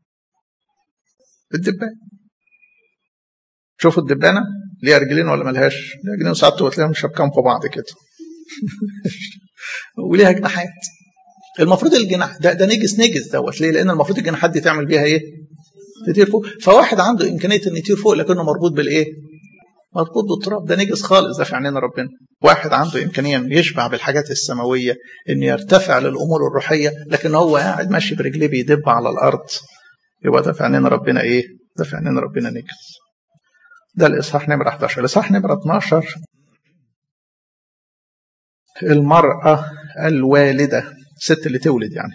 الدبان. شوفوا الدبانة ليها رجلين ولا ملهاش؟ ليها رجلين، وساعات تلاقيهم شبكان في بعض كده وليها جناحات. المفروض الجناح ده نجس دوت. ليه؟ لان المفروض الجناحات دي تعمل بيها ايه؟ تطير فوق. فواحد عنده امكانيه ان يطير فوق لكنه مربوط بالايه؟ مربوط بالتراب. ده نجس خالص. ده في عينين ربنا. واحد عنده امكانيه انه يشبع بالحاجات السماويه، انه يرتفع للامور الروحيه، لكن هو قاعد ماشي برجليه بيدب على الارض، يبقى ده في عينين ربنا ايه؟ ده في عينين ربنا نجس. ده الاصحاح نمره 11. الاصحاح نمره 12 المراه الوالده، الست اللي تولد يعني.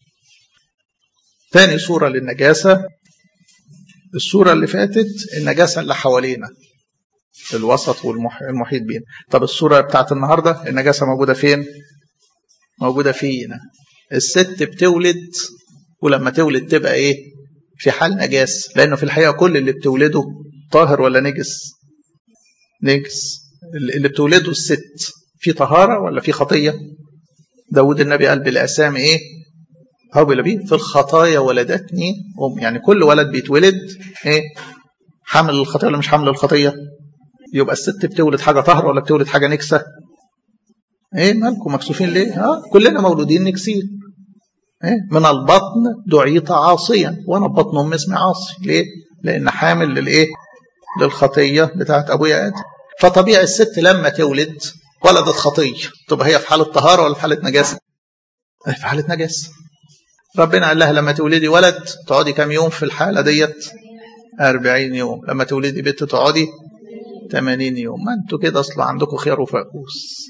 ثاني صورة للنجاسة. الصورة اللي فاتت النجاسة اللي حوالينا، الوسط والمحيط بينا. طب الصورة بتاعت النهاردة النجاسة موجودة فين؟ موجودة فينا. الست بتولد، ولما تولد تبقى ايه؟ في حال نجاسة. لأنه في الحقيقة كل اللي بتولده طاهر ولا نجس؟ نجس. اللي بتولده الست في طهارة ولا في خطية؟ داود النبي قال بالأسام ايه؟ هو بيه في الخطايا ولدتني أم. يعني كل ولد بيتولد ايه؟ حامل الخطية ولا مش حامل الخطية؟ يبقى الست بتولد حاجة طهر ولا بتولد حاجة نكسة؟ ايه مالكم مكسوفين ليه؟ كلنا مولودين نكسين. ايه؟ من البطن دعيت عاصيا، وانا ببطن امي اسمي عاصي. ليه؟ لان حامل للايه؟ للخطية بتاعت ابويا ادم. فطبيعي الست لما تولد ولدت خطية، تبقى هي في حالة طهارة ولا في حالة نجاسة؟ في حالة نجاسة. ربنا قال لها لما تولدي ولد تقعدي كم يوم في الحالة ديت؟ 40 يوم. لما تولدي بنت تقعدي 80 يوم. ما انتوا كده اصلا عندكم خيار وفاقوس.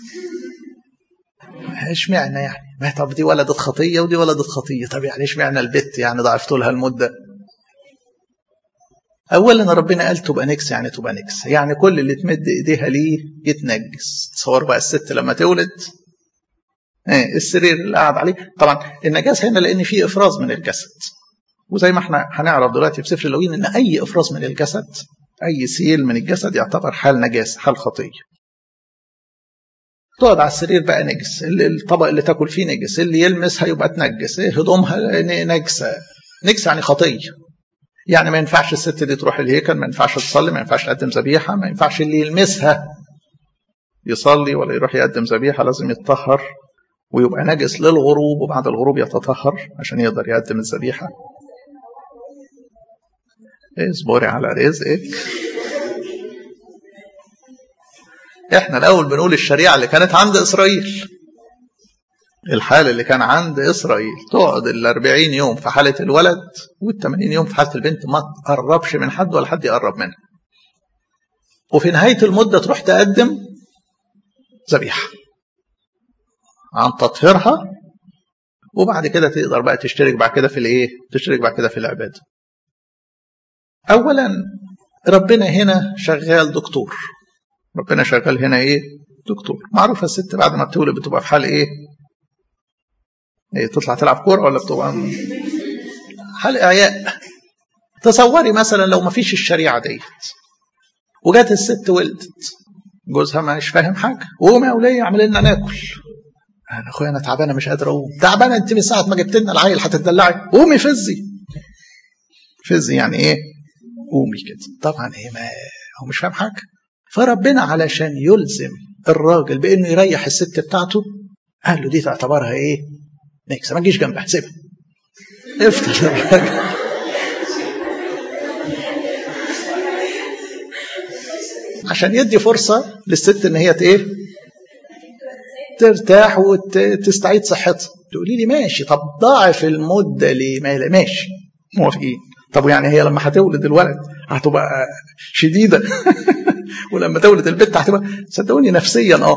اشمعنى يعني؟ ما طب دي ولدت خطية ودي ولدت خطية، طب يعني اشمعنى البت يعني ضعفتوا لها المدة؟ اولا ربنا قال تبقى نكس، يعني تبقى نكس يعني كل اللي تمد ايديها ليه يتنجس. تصور بقى الست لما تولد السرير اللي قاعد عليه. طبعا النجاسة هنا لان في افراز من الجسد، وزي ما احنا هنعرف دلوقتي في سفر اللاويين ان اي افراز من الجسد، اي سيل من الجسد يعتبر حال نجاسة، حال خطية. تقعد على السرير بقى نجس، الطبق اللي تاكل فيه نجس، اللي يلمسها يبقى تنجس، هدومها نجسة. نجسة يعني خطية. يعني ما ينفعش الست دي تروح الهيكل، ما ينفعش تصلي، ما ينفعش تقدم ذبيحة، ما ينفعش اللي يلمسها يصلي ولا يروح يقدم ذبيحة، لازم يتطهر ويبقى نجس للغروب، وبعد الغروب يتطهر عشان يقدر يقدم الذبيحة. اصبري على رزقك. احنا الاول بنقول الشريعة اللي كانت عند اسرائيل، الحال اللي كان عند اسرائيل تقعد 40 يوم في حالة الولد وال80 يوم في حالة البنت، ما تقربش من حد ولا حد يقرب منها. وفي نهاية المدة تروح تقدم ذبيحة عن تطهيرها، وبعد كده تقدر بقى تشترك بعد كده في الايه؟ تشترك بعد كده في العبادة. اولا ربنا هنا شغال دكتور. ربنا شغال هنا ايه؟ دكتور. معروفة الست بعد ما بتولد بتبقى في حال ايه؟ تطلع تلعب كورة ولا بتبقى حال اعياء. تصوري مثلا لو ما فيش الشريعة ديت وجات الست ولدت، جوزها مش فاهم حاجة، وقومي يا ولية اعمل لنا ناكل. انا اخويا انا تعبانه مش قادره اقوم. تعبانه انت من ساعه ما جبت لنا العيل هتدلعي؟ قومي فزي. فزي يعني ايه؟ قومي كده. طبعا ايه؟ ما هو مش فاهم حاجه. فربنا علشان يلزم الراجل بانه يريح الست بتاعته قال له دي تعتبرها ايه؟ نكسه، ما تجيش جنبها، سيبها. افتح الراجل عشان يدي فرصه للست ان هي ايه؟ ترتاح وتستعيد صحتها. تقولي لي ماشي، طب ضاعف المده ليه؟ ماشي موافقين. طب يعني هي لما هتولد الولد هتبقى شديده ولما تولد البنت هتبقى، صدقوني نفسيا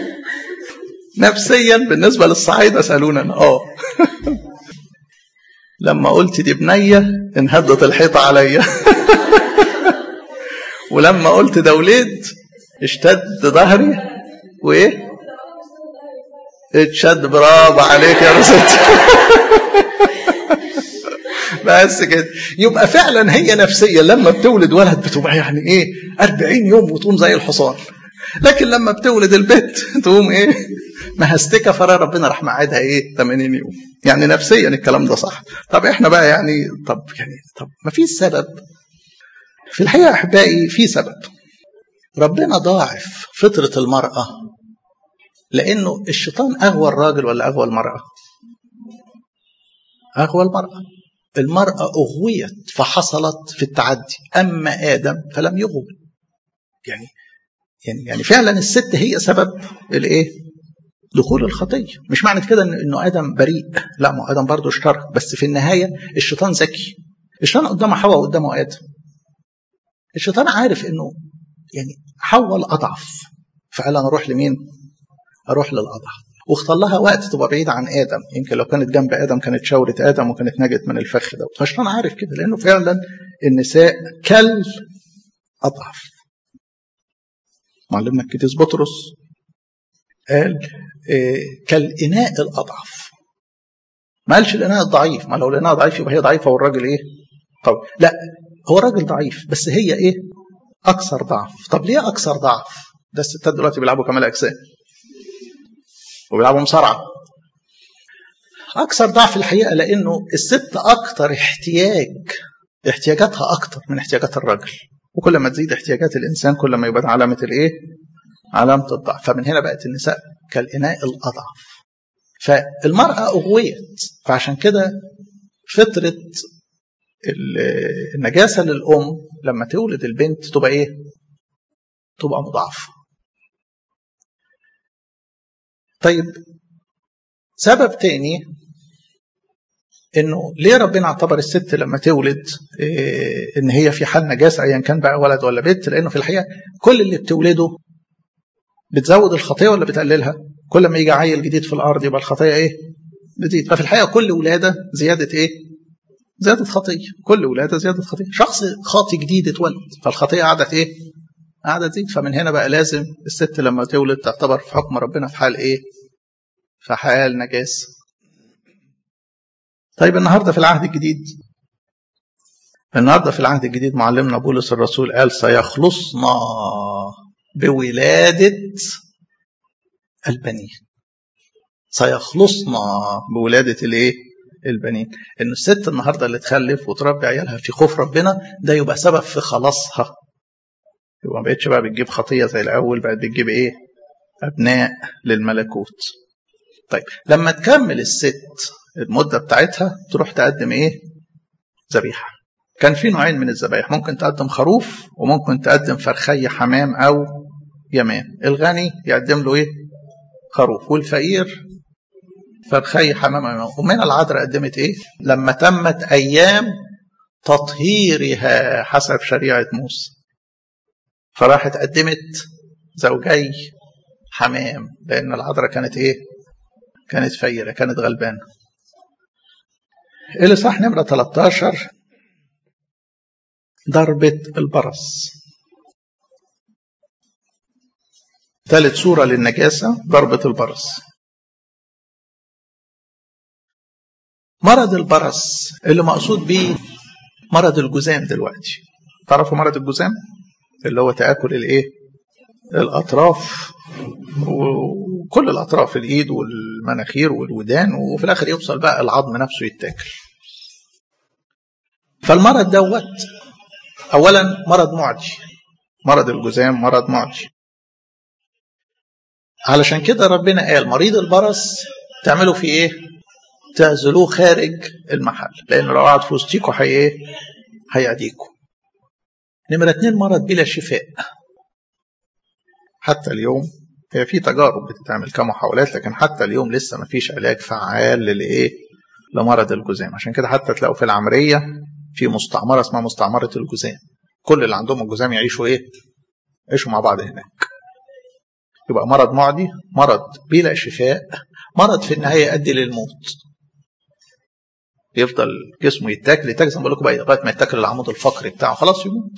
نفسيا بالنسبه للصعايده سالونا لما قلت دي بنية انهدت الحيطة عليا. ولما قلت ده ولاد اشتد ظهري وايه اتشد. برافو عليك يا رزت. بس كده. يبقى فعلا هي نفسيا لما بتولد ولد بتبقى يعني ايه 40 يوم وتقوم زي الحصان، لكن لما بتولد البنت تقوم ايه مهستكه. فرا ربنا راح معادها ايه 80 يوم. يعني نفسيا الكلام ده صح. طب احنا بقى يعني طب ما في سبب في الحقيقه احبائي. في سبب. ربنا ضاعف فطره المراه لانه الشيطان اغوى الراجل ولا اغوى المراه؟ اغوى المراه. المراه اغويت فحصلت في التعدي، اما ادم فلم يغوي. يعني فعلا الست هي سبب الايه دخول الخطيه. مش معنى كده انه ادم بريء، لا، ما ادم برضه اشترك، بس في النهايه الشيطان ذكي. الشيطان قدامه حواء وقدامه ادم. الشيطان عارف انه يعني حواء الاضعف، فقال انا اروح لمين؟ اروح للاضعف، واختار لها وقت تبقى بعيد عن ادم. يمكن لو كانت جنب ادم كانت شاورت ادم وكانت نجت من الفخ ده. فالشيطان عارف كده لانه فعلا النساء كالاضعف. معلمنا القديس بطرس قال كالإناء الأضعف. ما قالش الإناء الضعيف، ما لو الإناء ضعيف يبقى هي ضعيفة والراجل إيه طب لا، هو الراجل ضعيف بس هي إيه أكثر ضعف. طب ليه أكثر ضعف؟ ده الستات دلوقتي بيلعبوا كمال أجسام وبيلعبوا مصارعة. أكثر ضعف الحقيقة لأنه الست أكثر احتياجاتها أكثر من احتياجات الراجل، وكل ما تزيد احتياجات الإنسان كل ما يبقى علامة الإيه؟ علامة الضعف. فمن هنا بقت النساء كالإناء الأضعف. فالمرأة أغويت، فعشان كده فطرة النجاسة للأم لما تولد البنت تبقى إيه؟ تبقى مضاعفة. طيب سبب تاني إنه ليه ربنا اعتبر الست لما تولد إن هي في حال نجاسة أيا كان بقى ولد ولا بنت؟ لأنه في الحقيقة كل اللي بتولده بتزود الخطية ولا بتقللها؟ كل ما يجي عيل جديد في الأرض يبقى الخطية إيه؟ بتزيد. ففي الحقيقة كل ولادة زيادة إيه؟ زيادة خطية. كل ولادة زيادة خطية. شخص خاطي جديد اتولد فالخطية قعدت إيه؟ قعدت تزيد. فمن هنا بقى لازم الست لما تولد تعتبر في حكم ربنا في حال إيه؟ في حال نجاسة. طيب النهاردة في العهد الجديد معلمنا بولس الرسول قال سيخلصنا بولادة البنين. سيخلصنا بولادة الايه؟ البنين. انه الست النهارده اللي تخلف وتربي عيالها في خوف ربنا ده يبقى سبب في خلاصها. يبقى ما بقتش بقى بتجيب خطيه زي الاول، بقت بتجيب ايه؟ ابناء للملكوت. طيب لما تكمل الست المده بتاعتها تروح تقدم ايه؟ ذبيحه. كان في نوعين من الذبائح، ممكن تقدم خروف وممكن تقدم فرخي حمام او يمام. الغني يقدم له ايه؟ خروف، والفقير فرخي حمام أمام. ومن العذراء قدمت ايه؟ لما تمت ايام تطهيرها حسب شريعة موسى فراحت قدمت زوجي حمام، لان العذراء كانت ايه؟ كانت فقيرة، كانت غلبانة. الإصحاح نمرة 13 ضربة البرص. ثالث صورة للنجاسة ضربة البرص. مرض البرص اللي مقصود به مرض الجذام دلوقتي. تعرفوا مرض الجذام اللي هو تآكل الايه؟ الأطراف، وكل الأطراف، الإيد والمناخير والودان، وفي الآخر يوصل بقى العظم نفسه يتاكل. فالمرض دوت أولا مرض معدي. مرض الجذام مرض معدي. علشان كده ربنا قال مريض البرص تعملوا فيه ايه؟ تعزلوه خارج المحل، لأنه لو قعد في وسطيكوا هيعديكوا. نمرة 2 مرض بلا شفاء. حتى اليوم هي في تجارب بتتعمل كمحاولات، لكن حتى اليوم لسه ما فيش علاج فعال للايه؟ لمرض الجذام. عشان كده حتى تلاقوا في العمرية في مستعمرة اسمها مستعمرة الجذام. كل اللي عندهم الجذام يعيشوا ايه؟ يعيشوا مع بعض هناك. يبقى مرض معدي، مرض بلا شفاء، مرض في النهاية يؤدي للموت. يفضل جسمه يتاكل زي ما بقول لكم بقى لغايه ما يتاكل العمود الفقري بتاعه خلاص يموت.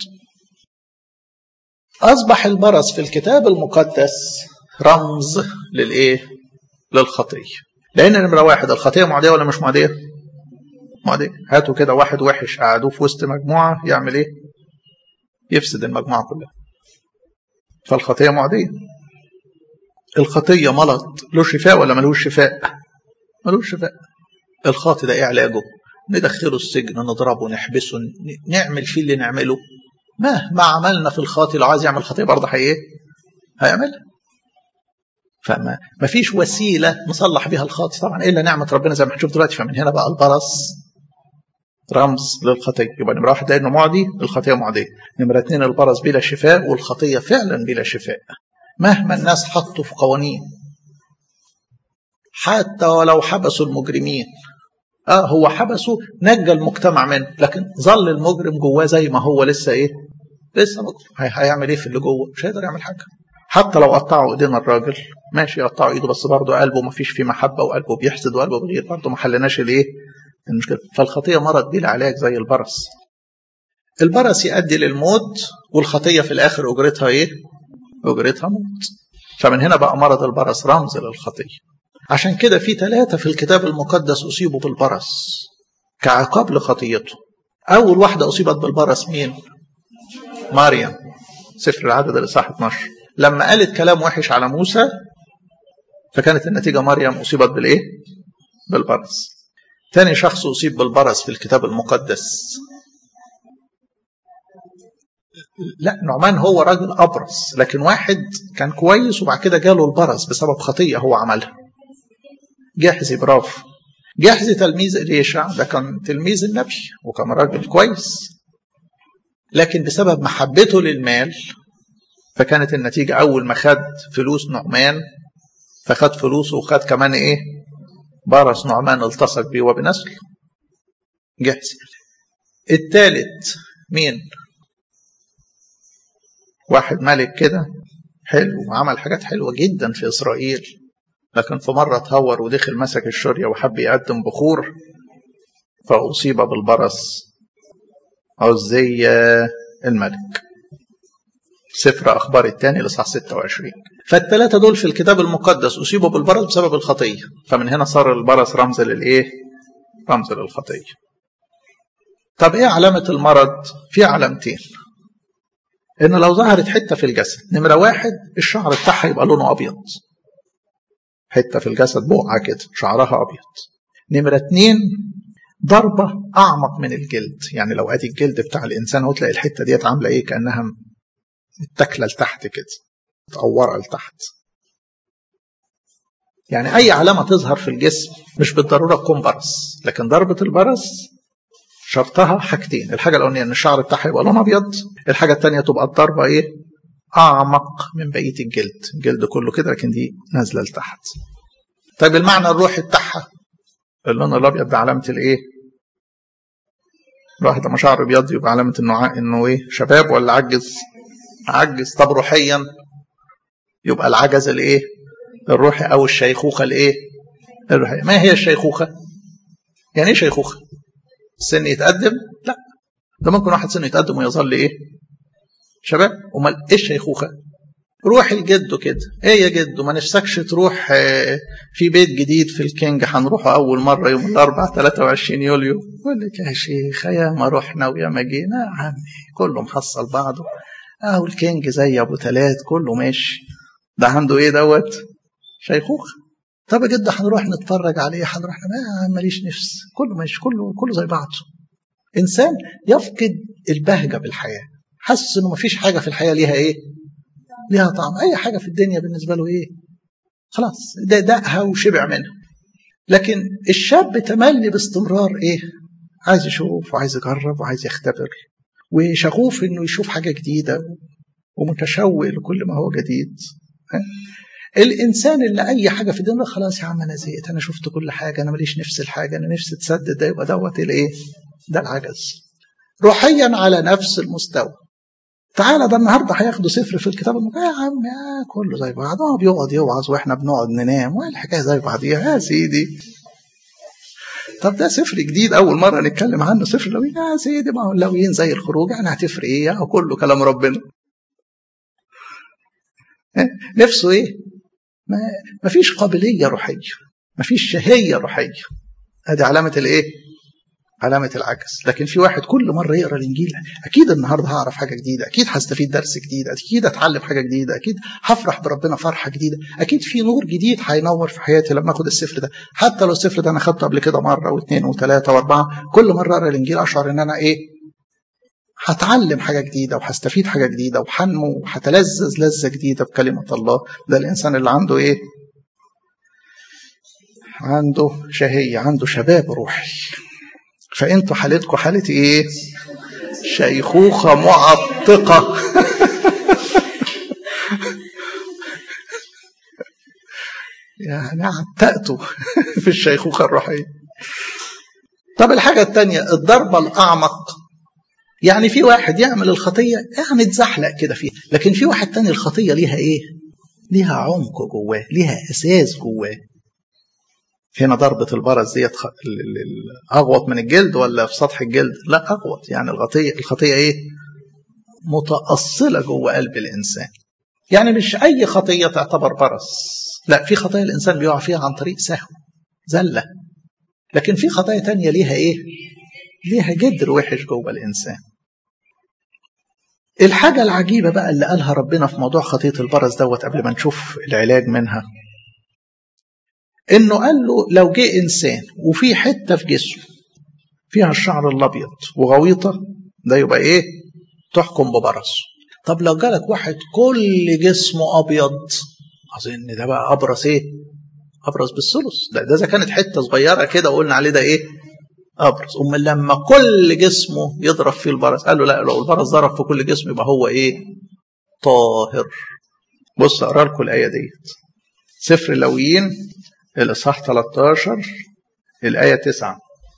اصبح البرص في الكتاب المقدس رمز للايه؟ للخطيه. لان نمره واحد الخطيه معديه ولا مش معديه؟ معديه. هاتوا كده واحد وحش قعدوه في وسط مجموعه يعمل ايه؟ يفسد المجموعه كلها. فالخطيه معديه. الخطيه مرض له شفاء ولا ملوش شفاء؟ ملوش شفاء. الخاطئ ده ايه علاجه؟ ندخله السجن، نضربه، نحبسه، نعمل فيه اللي نعمله. مهما عملنا في الخاطئ لو عايز يعمل خطيه برضه هيعملها. فما فيش وسيله نصلح بها الخاطئ طبعا الا نعمه ربنا زي ما هنشوف دلوقتي. فمن هنا بقى البرص رمز للخطيه. يبقى نمره واحد لانه معدي، الخطيه معديه. نمره اثنين البرص بلا شفاء، والخطيه فعلا بلا شفاء. مهما الناس حطوا في قوانين، حتى ولو حبسوا المجرمين، هو حبسه نجى المجتمع منه، لكن ظل المجرم جواه زي ما هو لسه لسه مجرم. هيعمل ايه في اللي جوه؟ مش هيقدر يعمل حاجه. حتى لو قطعوا ايدينا الراجل ماشي، يقطعوا ايده بس برضه قلبه ما فيش فيه محبه، وقلبه بيحسد وقلبه بيغير، برضه ما حلناش المشكله. فالخطيه مرض بلا علاج زي البرص. البرص يؤدي للموت، والخطيه في الاخر اجرتها ايه؟ اجرتها موت. فمن هنا بقى مرض البرص رمز للخطيه. عشان كده في 3 في الكتاب المقدس أصيبوا بالبرص كعقاب لخطيته. أول واحدة أصيبت بالبرص مين؟ مريم. سفر العدد الإصحاح 12 لما قالت كلام وحش على موسى، فكانت النتيجة مريم أصيبت بالإيه؟ بالبرص. ثاني شخص أصيب بالبرص في الكتاب المقدس، لا نعمان هو راجل أبرص، لكن واحد كان كويس وبعد كده جاله البرص بسبب خطية هو عملها. جحزي. برافو. جحزي تلميذ إليشع، ده كان تلميذ النبي وكان راجل كويس، لكن بسبب محبته للمال فكانت النتيجة أول ما خد فلوس نعمان، فخد فلوسه وخد كمان إيه؟ برص نعمان التصق بيه وبنسله. جحزي. الثالث مين؟ واحد ملك كده حلو وعمل حاجات حلوة جدا في إسرائيل، لكن في مرة تهور ودخل مسك الشورية وحب يقدم بخور فأصيب بالبرص عزية الملك. سفر أخبار الثاني لصح 26. فالثلاثة دول في الكتاب المقدس أصيبوا بالبرص بسبب الخطية، فمن هنا صار البرص رمز للإيه؟ رمز للخطية. طب إيه علامة المرض؟ في علامتين. إن لو ظهرت حتة في الجسد، نمرة واحد الشعر بتاعها يبقى لونه أبيض، حتة في الجسد بقعة كده شعرها أبيض. نمرة 2 ضربة أعمق من الجلد، يعني لو أدي الجلد بتاع الإنسان هو تلاقي الحتة ديت عاملة إيه؟ كأنها متكلة لتحت كده، متقورة لتحت. يعني أي علامة تظهر في الجسم مش بالضرورة تكون برص، لكن ضربة البرص شرطها حاجتين. الحاجة الأولانية إن الشعر بتاعها يبقى لون أبيض، الحاجة الثانية تبقى الضربة إيه؟ أعمق من بقية الجلد، الجلد كله كده لكن دي نازلة لتحت. طيب المعنى الروحي بتاعها، اللون الأبيض ده علامة الإيه؟ الواحد لما شعره أبيض يبقى علامة إنه إيه؟ شباب ولا عجز؟ عجز. طب روحيا يبقى العجز الإيه؟ الروحي أو الشيخوخة الإيه؟ الروحية. ما هي الشيخوخة؟ يعني إيه شيخوخة؟ السن يتقدم؟ لا، ده ممكن واحد سنه يتقدم ويظل إيه؟ شباب. امال ايه الشيخوخه؟ روح الجد كده. ايه يا جدو ما نفسكش تروح في بيت جديد في الكينج هنروحه اول مره يوم الاربعاء 23 يوليو؟ يقول لك يا شيخ يا ما رحنا ويا ما جينا يا عمي كله محصل بعضه، الكينج زي ابو تلات كله ماشي. ده عنده ايه دوت؟ شيخوخه. طب يا جد هنروح نتفرج عليه، هنروح ماليش نفس، كله ماشي، كله زي بعضه. انسان يفقد البهجه بالحياه، حاسس انه مفيش حاجه في الحياه ليها ايه؟ ليها طعم. اي حاجه في الدنيا بالنسبه له ايه؟ خلاص ده دقها وشبع منها. لكن الشاب تملي باستمرار ايه؟ عايز يشوف وعايز يجرب وعايز يختبر، وشغوف انه يشوف حاجه جديده ومتشوق لكل ما هو جديد. الانسان اللي اي حاجه في الدنيا خلاص يا عم انا زهقت، انا شفت كل حاجه، انا ماليش نفس الحاجه، انا نفسي تسدد، ده يبقى دوت الايه؟ ده العجز. روحيا على نفس المستوى. تعالى ده النهارده هياخدوا صفر في الكتاب يا عم كله زي بعض، بيقعد يوعظ واحنا بنقعد ننام والحكايه زي بعضيها يا سيدي. طب ده سفر جديد اول مره نتكلم عنه، سفر لويين. يا سيدي ما هو لويين زي الخروج، يعني هتفرق ايه؟ يعني كله كلام ربنا. نفسه ايه؟ ما فيش قابليه روحيه، ما فيش شهيه روحيه. ادي علامه الايه؟ علامة العجز. لكن في واحد كل مرة يقرأ الإنجيل أكيد النهاردة هعرف حاجة جديدة، أكيد هستفيد درس جديد، أكيد أتعلم حاجة جديدة، أكيد هفرح بربنا فرحة جديدة، أكيد في نور جديد هينور في حياتي لما أخد السفر ده. حتى لو السفر ده أنا أخدته قبل كده مرة واثنين وثلاثة وأربعة، كل مرة أقرأ الإنجيل أشعر إن أنا إيه؟ هتعلم حاجة جديدة وهستفيد حاجة جديدة وحنمو وهتلذذ لذة جديدة بكلمة الله. ده الإنسان اللي عنده إيه؟ عنده شهية، عنده شباب روحي. فأنتوا حالتكم حالة إيه؟ شيخوخة معطقة. يعني عتقتوا في الشيخوخة الروحية. طب الحاجة التانية الضربة الأعمق. يعني في واحد يعمل الخطية يعني تزحلق كده فيها، لكن في واحد تاني الخطية ليها إيه؟ ليها عمق جواه، ليها أساس جواه. هنا ضربة البرص ديت أغوط من الجلد ولا في سطح الجلد؟ لا أغوط. يعني الخطية إيه؟ متأصلة جوه قلب الإنسان. يعني مش أي خطية تعتبر برص، لا، في خطايا الإنسان بيقع فيها عن طريق سهو زلة، لكن في خطايا تانية ليها إيه؟ ليها جدر وحش جوه الإنسان. الحاجة العجيبة بقى اللي قالها ربنا في موضوع خطية البرص دوت قبل ما نشوف العلاج منها، إنه قال له لو جه إنسان وفي حتة في جسمه فيها الشعر الأبيض وغويطة، ده يبقى إيه؟ تحكم ببرص. طب لو جالك واحد كل جسمه أبيض، أظن ده بقى أبرص إيه؟ أبرص بالثلث. ده إذا كانت حتة صغيرة كده وقلنا عليه ده إيه؟ أبرص. لما كل جسمه يضرب فيه البرص، قال له لا، لو البرص ضرب في كل جسمه يبقى هو إيه؟ طاهر. بص أقرأ لكم الآية ديت، سفر لويين الإصحاح 13 الآية 9.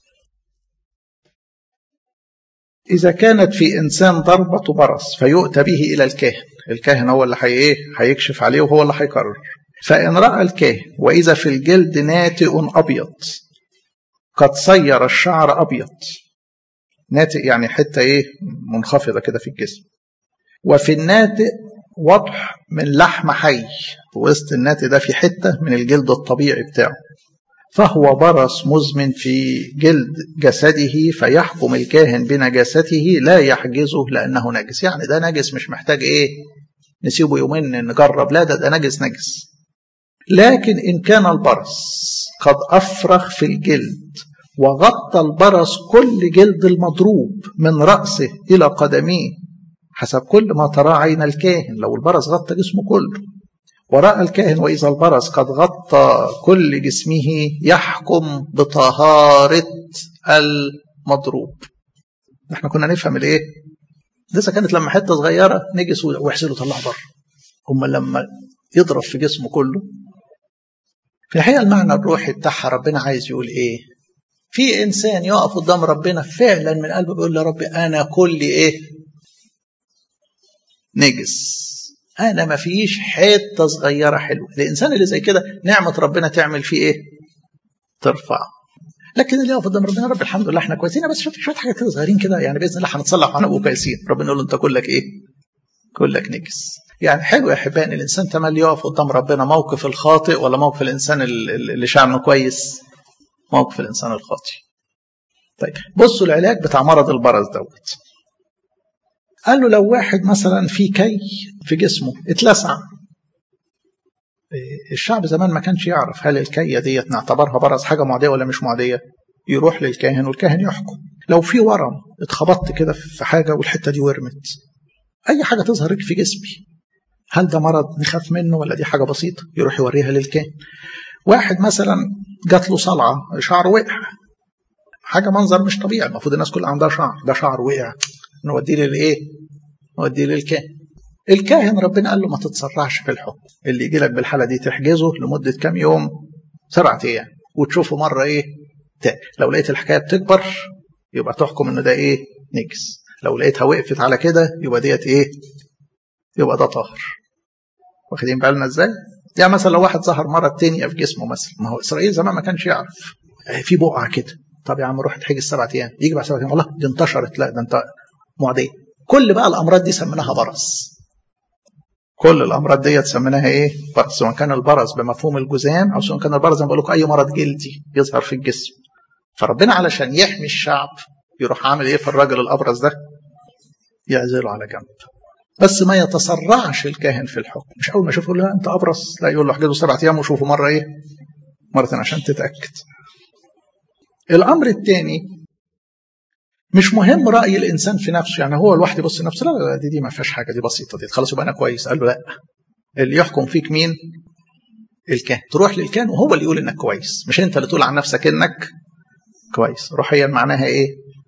إذا كانت في إنسان ضربة برص فيؤتى به إلى الكاهن. الكاهن هو اللي هيكشف عليه وهو اللي هيقرر. فإن رأى الكاهن وإذا في الجلد ناتئ أبيض قد صير الشعر أبيض، ناتئ يعني حتة إيه؟ منخفضة كده في الجسم، وفي الناتئ وضح من لحم حي، وسط الناتئ ده في حتة من الجلد الطبيعي بتاعه، فهو برص مزمن في جلد جسده، فيحكم الكاهن بنجاسته لا يحجزه لأنه نجس. يعني ده نجس، مش محتاج إيه؟ نسيبه يومين نجرب، لا، ده نجس. لكن إن كان البرص قد أفرغ في الجلد وغطى البرص كل جلد المضروب من رأسه إلى قدميه حسب كل ما ترى عين الكاهن، لو البرص غطى جسمه كله ورأى الكاهن وإذا البرص قد غطى كل جسمه يحكم بطهارة المضروب. احنا كنا نفهم الايه؟ ده كانت لما حتة صغيرة نجس ويحسنوا طلع بره، هم لما يضرب في جسمه كله. في الحقيقة المعنى الروحي بتاعها ربنا عايز يقول ايه؟ في إنسان يقف قدام ربنا فعلا من قلبه بيقول له ربي أنا كل ايه؟ نجس، أنا ما فيش حتة صغيرة حلوة. الإنسان اللي زي كده نعمة ربنا تعمل فيه إيه؟ ترفع. لكن اللي يقف قدام ربنا رب الحمد لله إحنا كويسين، بس شوية حاجات كده صغيرين كده، يعني بإذن الله هنتصلح وهنبقى كويسين. ربنا يقول له أنت كلك إيه؟ كلك نجس. يعني حلو يا أحبائي إن الإنسان تملي يقف قدام ربنا موقف الخاطئ ولا موقف الإنسان اللي شعره كويس؟ موقف الإنسان الخاطئ. طيب بصوا العلاج بتاع مرض البرص دوت. قال له لو واحد مثلا في كي في جسمه اتلسع، الشعب زمان ما كانش يعرف هل الكية ديت نعتبرها برص حاجة معدية ولا مش معدية، يروح للكاهن والكاهن يحكم. لو في ورم اتخبطت كده في حاجة والحتة دي ورمت، أي حاجة تظهر في جسمي، هل ده مرض نخاف منه ولا دي حاجة بسيطة؟ يروح يوريها للكاهن. واحد مثلا جات له صلعة، شعر وقع، حاجة منظر مش طبيعي، المفروض الناس كلها عندها شعر، ده شعر وقع، نوديه للإيه؟ نوديه للكاهن. الكاهن ربنا قال له ما تتسرعش في الحكم، اللي يجي لك بالحالة دي تحجزه لمدة كام يوم؟ 7 أيام، وتشوفه مرة إيه؟ لو لقيت الحكاية بتكبر يبقى تحكم إنه ده إيه؟ نجس. لو لقيتها وقفت على كده يبقى ديت إيه؟ يبقى ده طاهر. واخدين بالنا إزاي؟ يعني مثلا لو واحد ظهر مرة تانية في جسمه مثلا، ما هو إسرائيل زمان ما كانش يعرف، في بقعة كده طب يا عم روح تحج ال7 ايام، يجي بعد 7 ايام والله دي انتشرت، لا ده انت معديه. كل بقى الامراض دي سميناها برص. كل الامراض دي سميناها ايه؟ برص. سواء كان البرص بمفهوم الجذام او سواء كان البرص زي ما بقول لكم اي مرض جلدي يظهر في الجسم. فربنا علشان يحمي الشعب يروح عامل ايه في الراجل الابرص ده؟ يعزله على جنب. بس ما يتسرعش الكاهن في الحكم، مش اول ما يشوف يقول له انت ابرص، لا يقول له احجزه 7 ايام وشوفه مره ايه؟ مرتين عشان تتاكد. الامر الثاني مش مهم راي الانسان في نفسه، يعني هو الواحد يبص لنفسه لا لا دي ما فيهاش حاجه، دي بسيطه، دي خلاص يبقى انا كويس. قال له لا، اللي يحكم فيك مين؟ الكاهن. تروح للكاهن وهو اللي يقول انك كويس، مش انت اللي تقول عن نفسك انك كويس. روحيا معناها ايه؟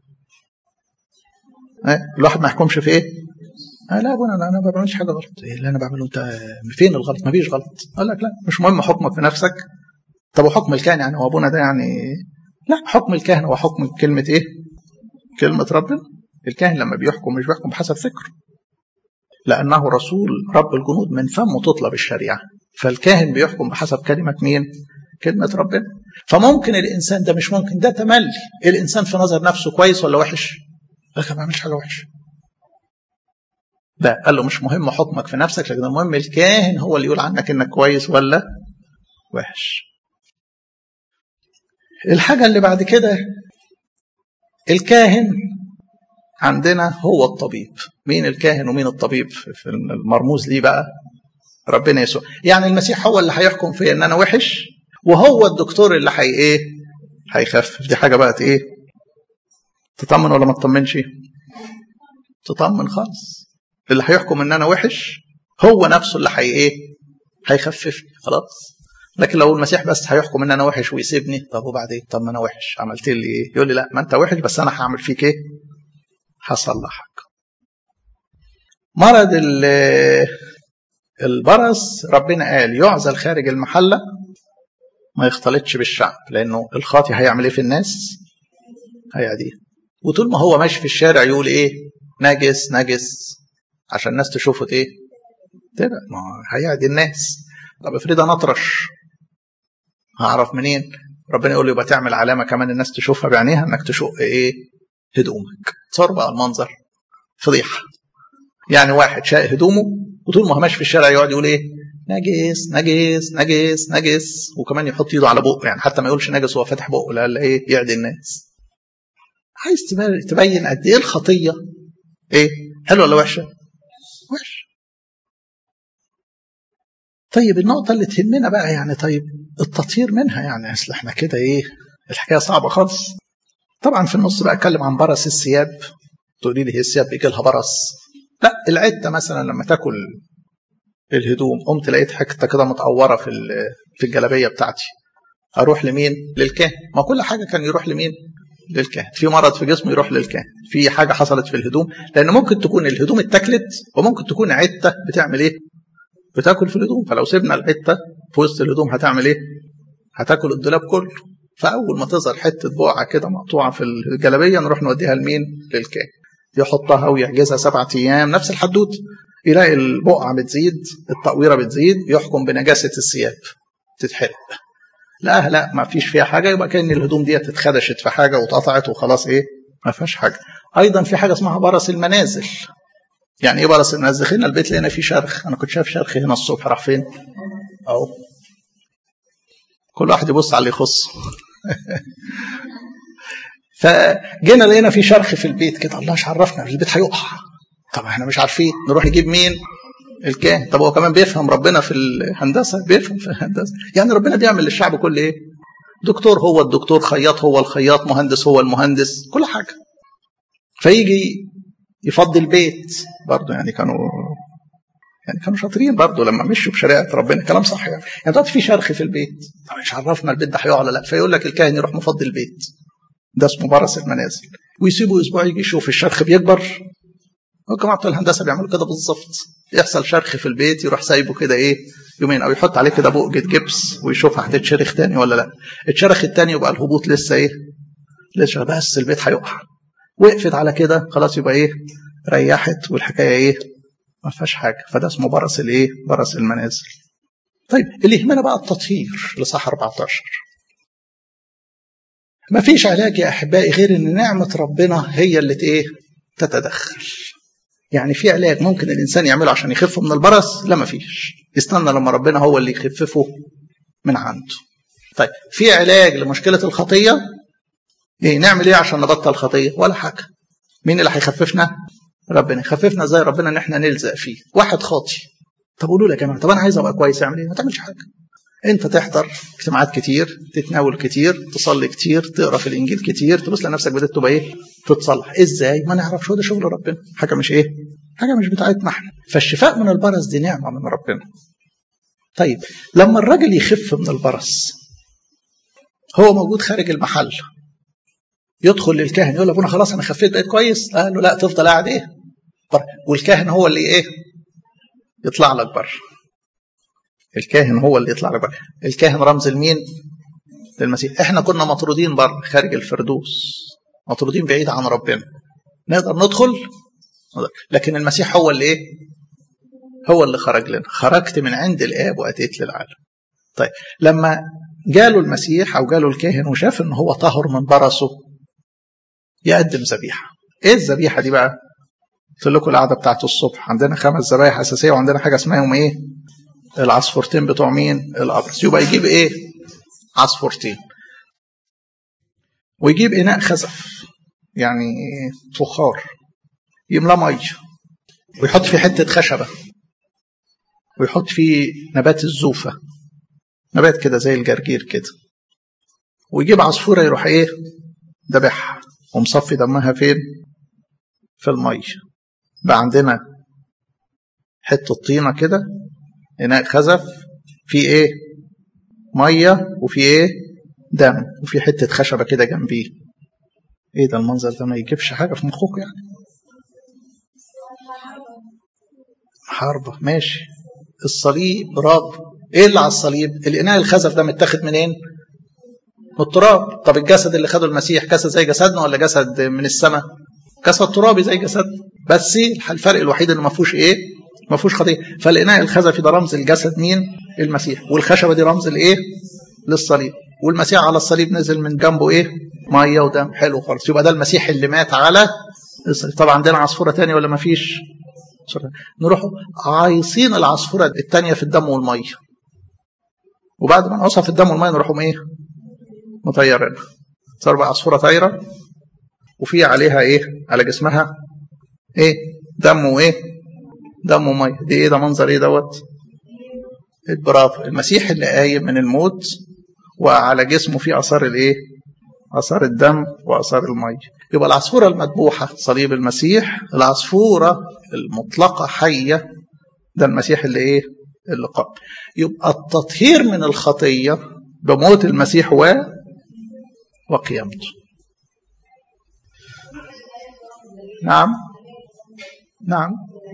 الواحد ما يحكمش في ايه؟ لا ابونا انا ما بعملش حاجه غلط. ايه اللي انا بعمله؟ انت فين الغلط؟ ما فيش غلط. قال لك لا مش مهم حكمك في نفسك. طب وحكم الكاهن يعني هو ابونا ده يعني؟ لا، حكم الكاهن هو حكم كلمه ايه؟ كلمه ربنا. الكاهن لما بيحكم مش بيحكم بحسب فكره، لانه رسول رب الجنود من فمه تطلب الشريعه. فالكاهن بيحكم بحسب كلمه مين؟ كلمه ربنا. فممكن الانسان ده، مش ممكن، ده تملي الانسان في نظر نفسه كويس ولا وحش؟ لكن ما بيعملش حاجه وحشه. ده قال له مش مهم حكمك في نفسك، لكن المهم الكاهن هو اللي يقول عنك انك كويس ولا وحش. الحاجة اللي بعد كده، الكاهن عندنا هو الطبيب. مين الكاهن ومين الطبيب؟ في المرموز ليه بقى ربنا يسوع. يعني المسيح هو اللي هيحكم في ان انا وحش، وهو الدكتور اللي ايه؟ هيخفف. دي حاجة بقت ايه؟ تطمن ولا ما تطمنش؟ تطمن خالص. اللي هيحكم ان انا وحش هو نفسه اللي ايه؟ هيخففني خلاص. لكن لو المسيح بس هيحكم ان انا وحش ويسيبني، طب وبعدين؟ طب ما انا وحش، عملت لي ايه؟ يقول لي لا، ما انت وحش بس انا هعمل فيك ايه؟ هصلحك. مرض البرص ربنا قال يعزل خارج المحله، ما يختلطش بالشعب، لانه الخاطي هيعمل ايه في الناس؟ هيعديه. وطول ما هو ماشي في الشارع يقول ايه؟ نجس نجس، عشان الناس تشوفه ايه؟ تبقى ما هيعدي الناس. طب افرض انا اطرش، هعرف منين؟ ربنا يقول لي يبقى تعمل علامه كمان الناس تشوفها بعينيها، انك تشق ايه؟ هدومك. تصور بقى المنظر، فضيحه. يعني واحد شاق هدومه وطول ما هو ماشي في الشارع يقعد يقول ايه؟ نجس نجس نجس نجس، وكمان يحط ايده على بقه، يعني حتى ما يقولش نجس وهو فاتح بقه، لا ايه؟ يعدي الناس. عايز تبين قد ايه الخطيه ايه؟ حلوه ولا وحشه؟ وحشه. طيب النقطه اللي تهمنا بقى يعني، طيب التطهير منها، يعني اصل احنا كده ايه؟ الحكايه صعبه خالص. طبعا في النص بقى اتكلم عن برص الثياب. تقولي لي هي الثياب بيجي لها برص؟ لا، العده مثلا لما تاكل الهدوم قمت لقيت حته كده متقوره في الجلابيه بتاعتي، اروح لمين؟ للكاهن. ما كل حاجه كان يروح لمين؟ للكاهن. في مرض في جسمه يروح للكاهن، في حاجه حصلت في الهدوم، لان ممكن تكون الهدوم اتاكلت وممكن تكون عته بتعمل ايه؟ بتاكل في الهدوم. فلو سيبنا العته في وسط الهدوم هتعمل ايه؟ هتاكل الدولاب كله. فاول ما تظهر حته بقعه كده مقطوعه في الجلابيه نروح نوديها لمين؟ للكاهن. يحطها ويحجزها 7 ايام، نفس الحدوت. يلاقي البقعه بتزيد، التقويره بتزيد، يحكم بنجاسه الثياب، تتحرق. لا ما فيش فيها حاجه، يبقى كأن الهدوم دي اتخدشت في حاجه واتقطعت وخلاص ايه؟ ما فيهاش حاجه. ايضا في حاجه اسمها برص المنازل. يعني ايه برص المنازل؟ دخلنا البيت لقينا فيه شرخ. انا كنت شايف شرخ هنا الصبح، راح فين؟ اهو. كل واحد يبص على اللي يخصه. فجينا لقينا في شرخ في البيت كده، الله مش عرفنا البيت هيقع. طب احنا مش عارفين، نروح نجيب مين؟ الكاهن. طب هو كمان بيفهم ربنا في الهندسه؟ بيفهم في الهندسه. يعني ربنا بيعمل للشعب كل ايه؟ دكتور هو الدكتور، خياط هو الخياط، مهندس هو المهندس، كل حاجه. فيجي يفضي البيت برضه، يعني كانوا شاطرين برضه لما مشوا بشريعه ربنا، كلام صح يعني دلوقتي في شرخ في البيت، طب مش عرفنا البيت ده هيقع ولا لا؟ فيقول لك الكاهن يروح مفضي البيت، ده اسمه برص المنازل. ويسيبوا اسبوع يجي يشوف الشرخ بيكبر. الجماعه بتوع الهندسه بيعملوا كده بالظبط. يحصل شرخ في البيت يروح سايبه كده ايه؟ يومين، او يحط عليه كده بؤجه جبس ويشوفها هتتشرخ تاني ولا لا. اتشرخ التاني يبقى الهبوط لسه ايه؟ لسه، بس البيت هيقع. وقفت على كده خلاص يبقى ايه؟ ريحت والحكايه ايه؟ ما فيهاش حاجه. فده اسمه برص الايه؟ برص المنازل. طيب اللي يهمنا بقى التطهير لصح 14. مفيش علاج يا أحبائي غير أن نعمة ربنا هي اللي تتدخل. يعني في علاج ممكن الإنسان يعمله عشان يخف من البرص؟ لا، مفيش. يستنى لما ربنا هو اللي يخففه من عنده. طيب في علاج لمشكلة الخطية؟ نعمل ايه عشان نبطل خطية؟ ولا حاجة. مين اللي هيخففنا؟ ربنا. يخففنا ازاي ربنا؟ ان احنا نلزق فيه. واحد خاطي، طب قولوا لي يا جماعة، طب انا عايز ابقى كويس، اعمل ايه؟ ما تعملش حاجة. انت تحضر اجتماعات كتير، تتناول كتير، تصلي كتير، تقرا في الانجيل كتير، تبص لنفسك بدات تبقى تتصلح. ازاي؟ ما نعرفش. هو ده شغل ربنا، حاجة مش حاجة مش بتاعتنا احنا. فالشفاء من البرص دي نعمة من ربنا. طيب لما الراجل يخف من البرص، هو موجود خارج المحل، يدخل للكاهن يقول له ابونا خلاص انا خفيت بقيت كويس. قال له لا، تفضل قاعد بره. والكاهن هو اللي يطلع لك بره. الكاهن هو اللي يطلع لك بره. الكاهن رمز لمين؟ للمسيح. احنا كنا مطرودين بره خارج الفردوس، مطرودين بعيد عن ربنا. نقدر ندخل، لكن المسيح هو اللي هو اللي خرج لنا. خرجت من عند الآب وأتيت للعالم. طيب لما جاله المسيح أو جاله الكاهن وشاف إن هو طهر من برصه، يقدم ذبيحة. إيه الذبيحة دي بقى؟ قلت لكم القعدة بتاعت الصبح عندنا 5 ذبايح أساسية، وعندنا حاجة اسمهم العصفورتين بتوع مين؟ الأبرص. يبقى يجيب عصفورتين، ويجيب إناء خزف يعني فخار، يملى مية، ويحط فيه حتة خشبة، ويحط فيه نبات الزوفة، نبات كده زي الجرجير كده، ويجيب عصفورة يروح ذبحها ومصفي دمها فين؟ في المية. بقى عندنا حتة طينة كده، إناء خزف، في مية، وفي دم، وفي حتة خشبة كده جنبيه. ده المنظر ده ما يجيبش حاجة في مخوك يعني؟ حربة، ماشي. الصليب، برافو. ايه اللي على الصليب؟ الإناء الخزف ده متاخد منين؟ من التراب. طب الجسد اللي خده المسيح جسد زي جسدنا ولا جسد من السماء؟ جسد ترابي زي جسدنا، بس الفرق الوحيد انه ما فيهوش ما فيهوش خطيه. فالإناء الخزفي ده رمز الجسد مين؟ المسيح. والخشبة دي رمز للصليب. والمسيح على الصليب نزل من جنبه ميه ودم. حلو خالص. يبقى ده المسيح اللي مات على الصليب. طبعا عندنا عصفورة تانية ولا ما فيش؟ نروح عايصين العصفورة التانية في الدم والمية، وبعد ما نعصها في الدم والمية نروحهم مطيرين. صار بقى عصفورة طايرة وفي عليها على جسمها دم دم ومية. دي ده منظر دوت؟ برافو. المسيح اللي قايم من الموت وعلى جسمه فيه آثار آثار الدم وآثار المية. يبقى العصفورة المذبوحة صليب المسيح، العصفورة المطلقة حية ده المسيح اللي اللي قام. يبقى التطهير من الخطية بموت المسيح وقيامته. نعم.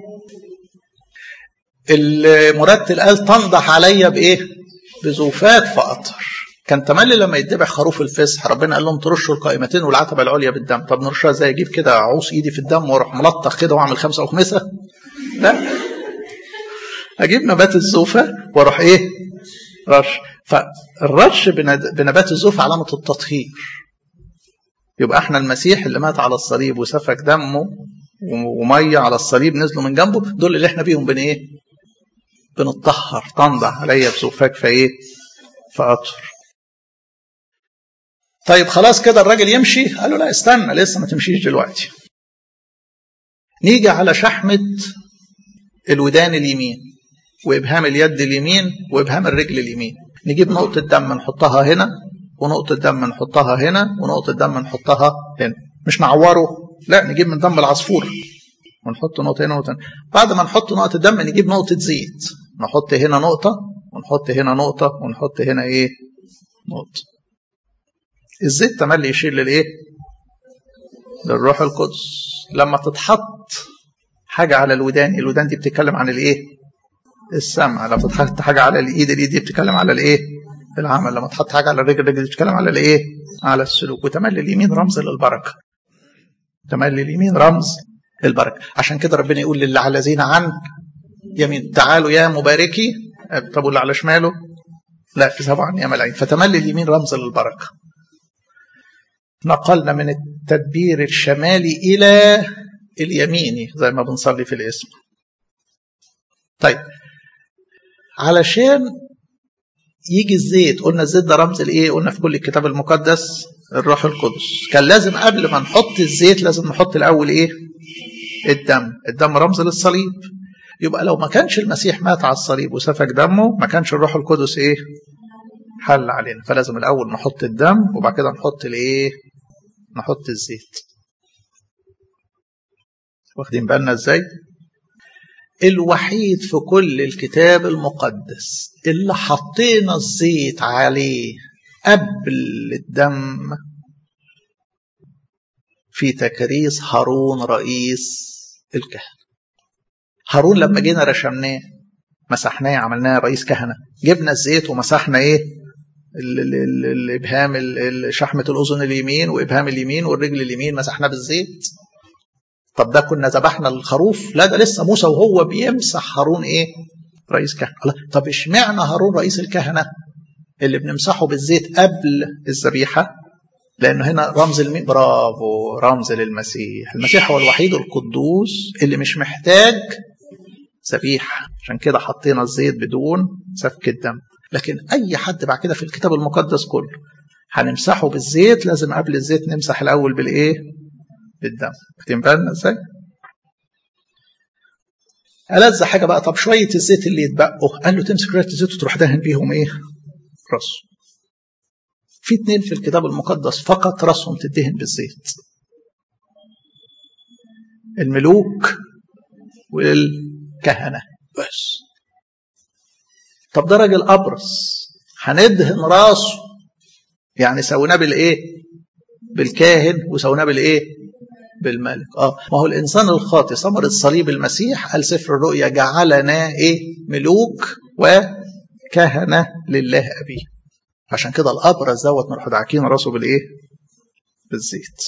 المرتل قال تنضح عليا بزوفات فأطهر. كان تملي لما يتذبح خروف الفصح ربنا قال لهم ترشوا القائمتين والعتبة العليا بالدم. طب نرشها ازاي؟ اجيب كده عوص ايدي في الدم واروح ملطخ كده واعمل 5 أخمسة؟ لا، اجيب نبات الزوفة واروح رش. فالرش بنبات الزوفة علامة التطهير. يبقى احنا المسيح اللي مات على الصليب وسفك دمه ومية على الصليب نزلوا من جنبه، دول اللي احنا بيهم بنتطهر. تنضح عليا بزوفاك فأطهر. طيب خلاص كده الراجل يمشي؟ قال له لا، استنى، لسه ما تمشيش دلوقتي. نيجي على شحمة الودان اليمين وإبهام اليد اليمين وإبهام الرجل اليمين. نجيب نقطة دم نحطها هنا، ونقطة دم نحطها هنا، ونقطة دم نحطها هنا. مش نعوره، لا، نجيب من دم العصفور ونحط نقطة هنا ونقطة هنا. بعد ما نحط نقطة دم نجيب نقطة زيت، نحط هنا نقطة ونحط هنا نقطة ونحط هنا نقطة. الزيت تملي يشير للروح القدس. لما تتحط حاجة على الودان دي بتتكلم عن السمع. لما تتحط حاجة على الإيد دي بتتكلم على العمل. لما تحط حاجة على الرجل دي بتتكلم على على السلوك. وتملي اليمين رمز للبركة. تملي اليمين رمز البركة. عشان كده ربنا يقول للي على الذين عن يمين تعالوا يا مباركي. طب واللي على شماله لا، في طبعا يا ملايين. فتملي اليمين رمز للبركة. نقلنا من التدبير الشمالي إلى اليميني زي ما بنصلي في الاسم. طيب علشان يجي الزيت، قلنا الزيت ده رمز الايه؟ قلنا في كل الكتاب المقدس الروح القدس. كان لازم قبل ما نحط الزيت لازم نحط الاول ايه؟ الدم. الدم رمز للصليب. يبقى لو ما كانش المسيح مات على الصليب وسفك دمه ما كانش الروح القدس ايه؟ حل علينا. فلازم الاول نحط الدم وبعد كده نحط الايه؟ نحط الزيت. واخدين بالنا ازاي؟ الوحيد في كل الكتاب المقدس اللي حطينا الزيت عليه قبل الدم في تكريس هارون رئيس الكهنة. هارون لما جينا رشمناه مسحناه عملناه رئيس كهنة، جبنا الزيت ومسحنا ايه؟ الابهام، شحمة الاذن اليمين وابهام اليمين والرجل اليمين مسحناه بالزيت. طب ده كنا ذبحنا الخروف؟ لا، ده لسه موسى وهو بيمسح هارون ايه؟ رئيس كهنة. طب اشمعنى هارون رئيس الكهنة اللي بنمسحه بالزيت قبل الذبيحة؟ لأنه هنا رمز لمين؟ برافو، رمز للمسيح. المسيح هو الوحيد القدوس اللي مش محتاج ذبيحة، عشان كده حطينا الزيت بدون سفك الدم. لكن أي حد بعد كده في الكتاب المقدس كله هنمسحه بالزيت لازم قبل الزيت نمسح الأول بالإيه؟ بالدم. واخدين بالنا ازاي؟ ألذ حاجة بقى، طب شوية الزيت اللي يتبقوا، قال له تمسك شوية الزيت وتروح دهن بيهم ايه؟ راسه. في 2 في الكتاب المقدس فقط راسهم تدهن بالزيت، الملوك والكهنة بس. طب ده راجل أبرص هندهن راسه، يعني سويناه بالايه؟ بالكاهن وسويناه بالايه؟ بالملك. ما هو الإنسان الخاطئ ثمرة صليب المسيح، قال سفر الرؤيا جعلنا ايه؟ ملوك وكهنة لله أبيه. عشان كده الأبرز دوت نروح داعكين راسه بالايه؟ بالزيت.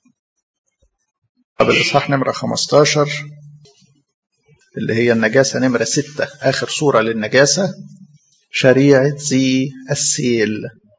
طب الإصحاح نمرة 15 اللي هي النجاسة نمرة 6، آخر صورة للنجاسة، شريعة ذي السيل.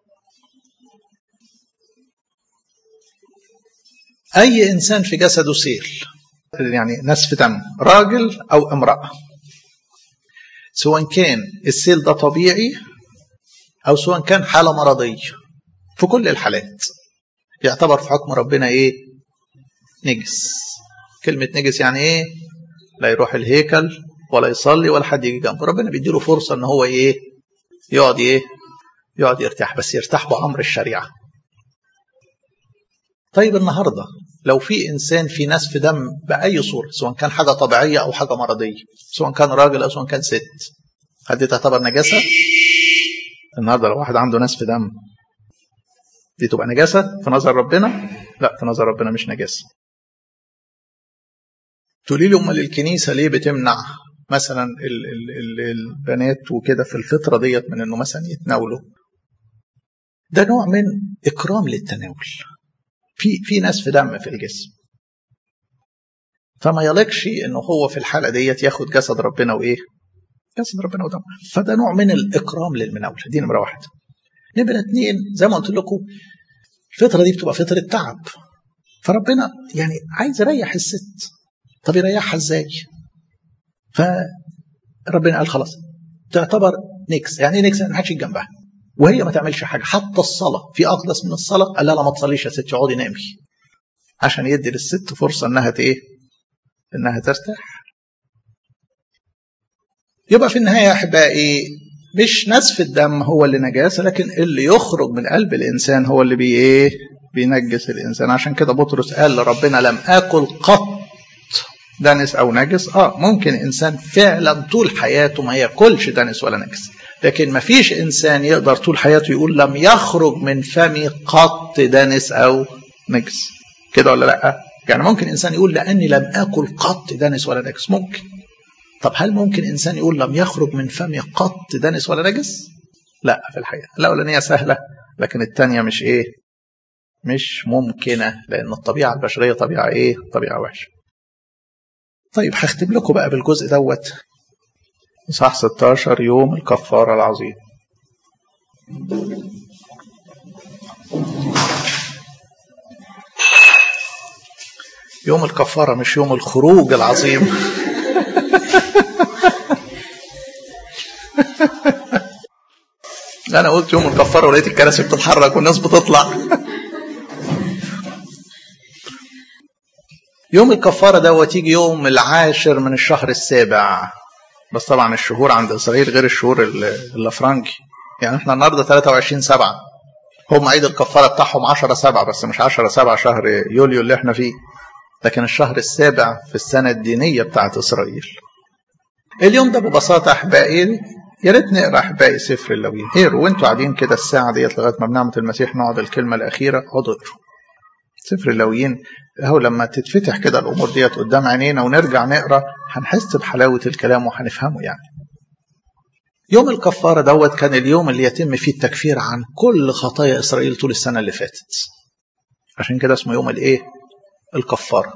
أي إنسان في جسده سيل، يعني نسف دم، راجل أو امرأة، سواء كان السيل ده طبيعي أو سواء كان حالة مرضية، في كل الحالات يعتبر في حكم ربنا إيه؟ نجس. كلمة نجس يعني إيه؟ لا يروح الهيكل ولا يصلي ولا حد يجي جنبه. ربنا بيديله فرصة إن هو إيه؟ يقعد إيه؟ يقعد يرتاح، بس يرتاح بأمر الشريعة. طيب النهاردة لو في إنسان في نسف دم بأي صورة، سواء كان حاجة طبيعية أو حاجة مرضية، سواء كان راجل أو سواء كان ست، هل دي تعتبر نجاسة؟ النهاردة لو واحد عنده نسف دم دي تبقى نجاسة في نظر ربنا؟ لا، في نظر ربنا مش نجاسة. تقولي لي أمال الكنيسة ليه بتمنع مثلا البنات وكده في الفترة ديت من إنه مثلا يتناولوا؟ ده نوع من إكرام للتناول. في نسف دم في الجسم، فما يليقش إنه هو في الحالة ديت ياخد جسد ربنا وإيه؟ جسد ربنا ودم. فده نوع من الإكرام للمناولة. دي نمرة 1. نمرة 2، زي ما قلت لكم الفترة دي بتبقى فترة تعب، فربنا يعني عايز يريح الست. طب يريحها ازاي؟ فربنا قال خلاص تعتبر نكس. يعني ايه نكس؟ يعني ما حدش يجي جنبها وهي ما تعملش حاجه، حتى الصلاه في اقدس من الصلاه. قال لا ما تصليش يا ست، اقعدي نامي، عشان يدي للست فرصه انها ايه؟ انها ترتاح. يبقى في النهايه يا احبائي مش نسف الدم هو اللي نجاسه، لكن اللي يخرج من قلب الانسان هو اللي بينجس الانسان. عشان كده بطرس قال لربنا لم اكل قط دنس او نجس. ممكن انسان فعلا طول حياته ما ياكلش دنس ولا نجس، لكن ما فيش انسان يقدر طول حياته يقول لم يخرج من فمي قط دنس او نجس. كده ولا لا؟ يعني ممكن انسان يقول لاني لم اكل قط دنس ولا نجس، ممكن. طب هل ممكن انسان يقول لم يخرج من فمي قط دنس ولا نجس؟ لا، في الحقيقه الاولانيه سهله، لكن الثانيه مش ممكنه، لان الطبيعه البشريه طبيعه ايه؟ طبيعه وحشه. طيب هختم لكم بقى بالجزء دوت، إصحاح 16 يوم الكفارة العظيم. يوم الكفارة مش يوم الخروج العظيم. أنا قلت يوم الكفارة ولقيت الكراسي بتتحرك والناس بتطلع. يوم الكفارة ده تيجي يوم 10 من الشهر السابع، بس طبعا الشهور عند إسرائيل غير الشهور الأفرنجي. يعني احنا النهاردة 23/7، هم عيد الكفارة بتاعهم 10/7، بس مش 10/7 شهر يوليو اللي احنا فيه، لكن الشهر السابع في السنة الدينية بتاعت إسرائيل. اليوم ده ببساطة أحبائي، يا ريت نقرأ أحبائي سفر اللاويين. اقروا وانتوا قاعدين كده الساعة ديت لغاية ما بنعمة المسيح نقعد الكلمة الأخيرة، اقعدوا اقروا سفر اللاويين. اهو لما تتفتح كده الأمور ديت قدام عينينا ونرجع نقرأ هنحس بحلاوة الكلام وهنفهمه. يعني يوم الكفارة كان اليوم اللي يتم فيه التكفير عن كل خطايا إسرائيل طول السنة اللي فاتت، عشان كده اسمه يوم الكفارة.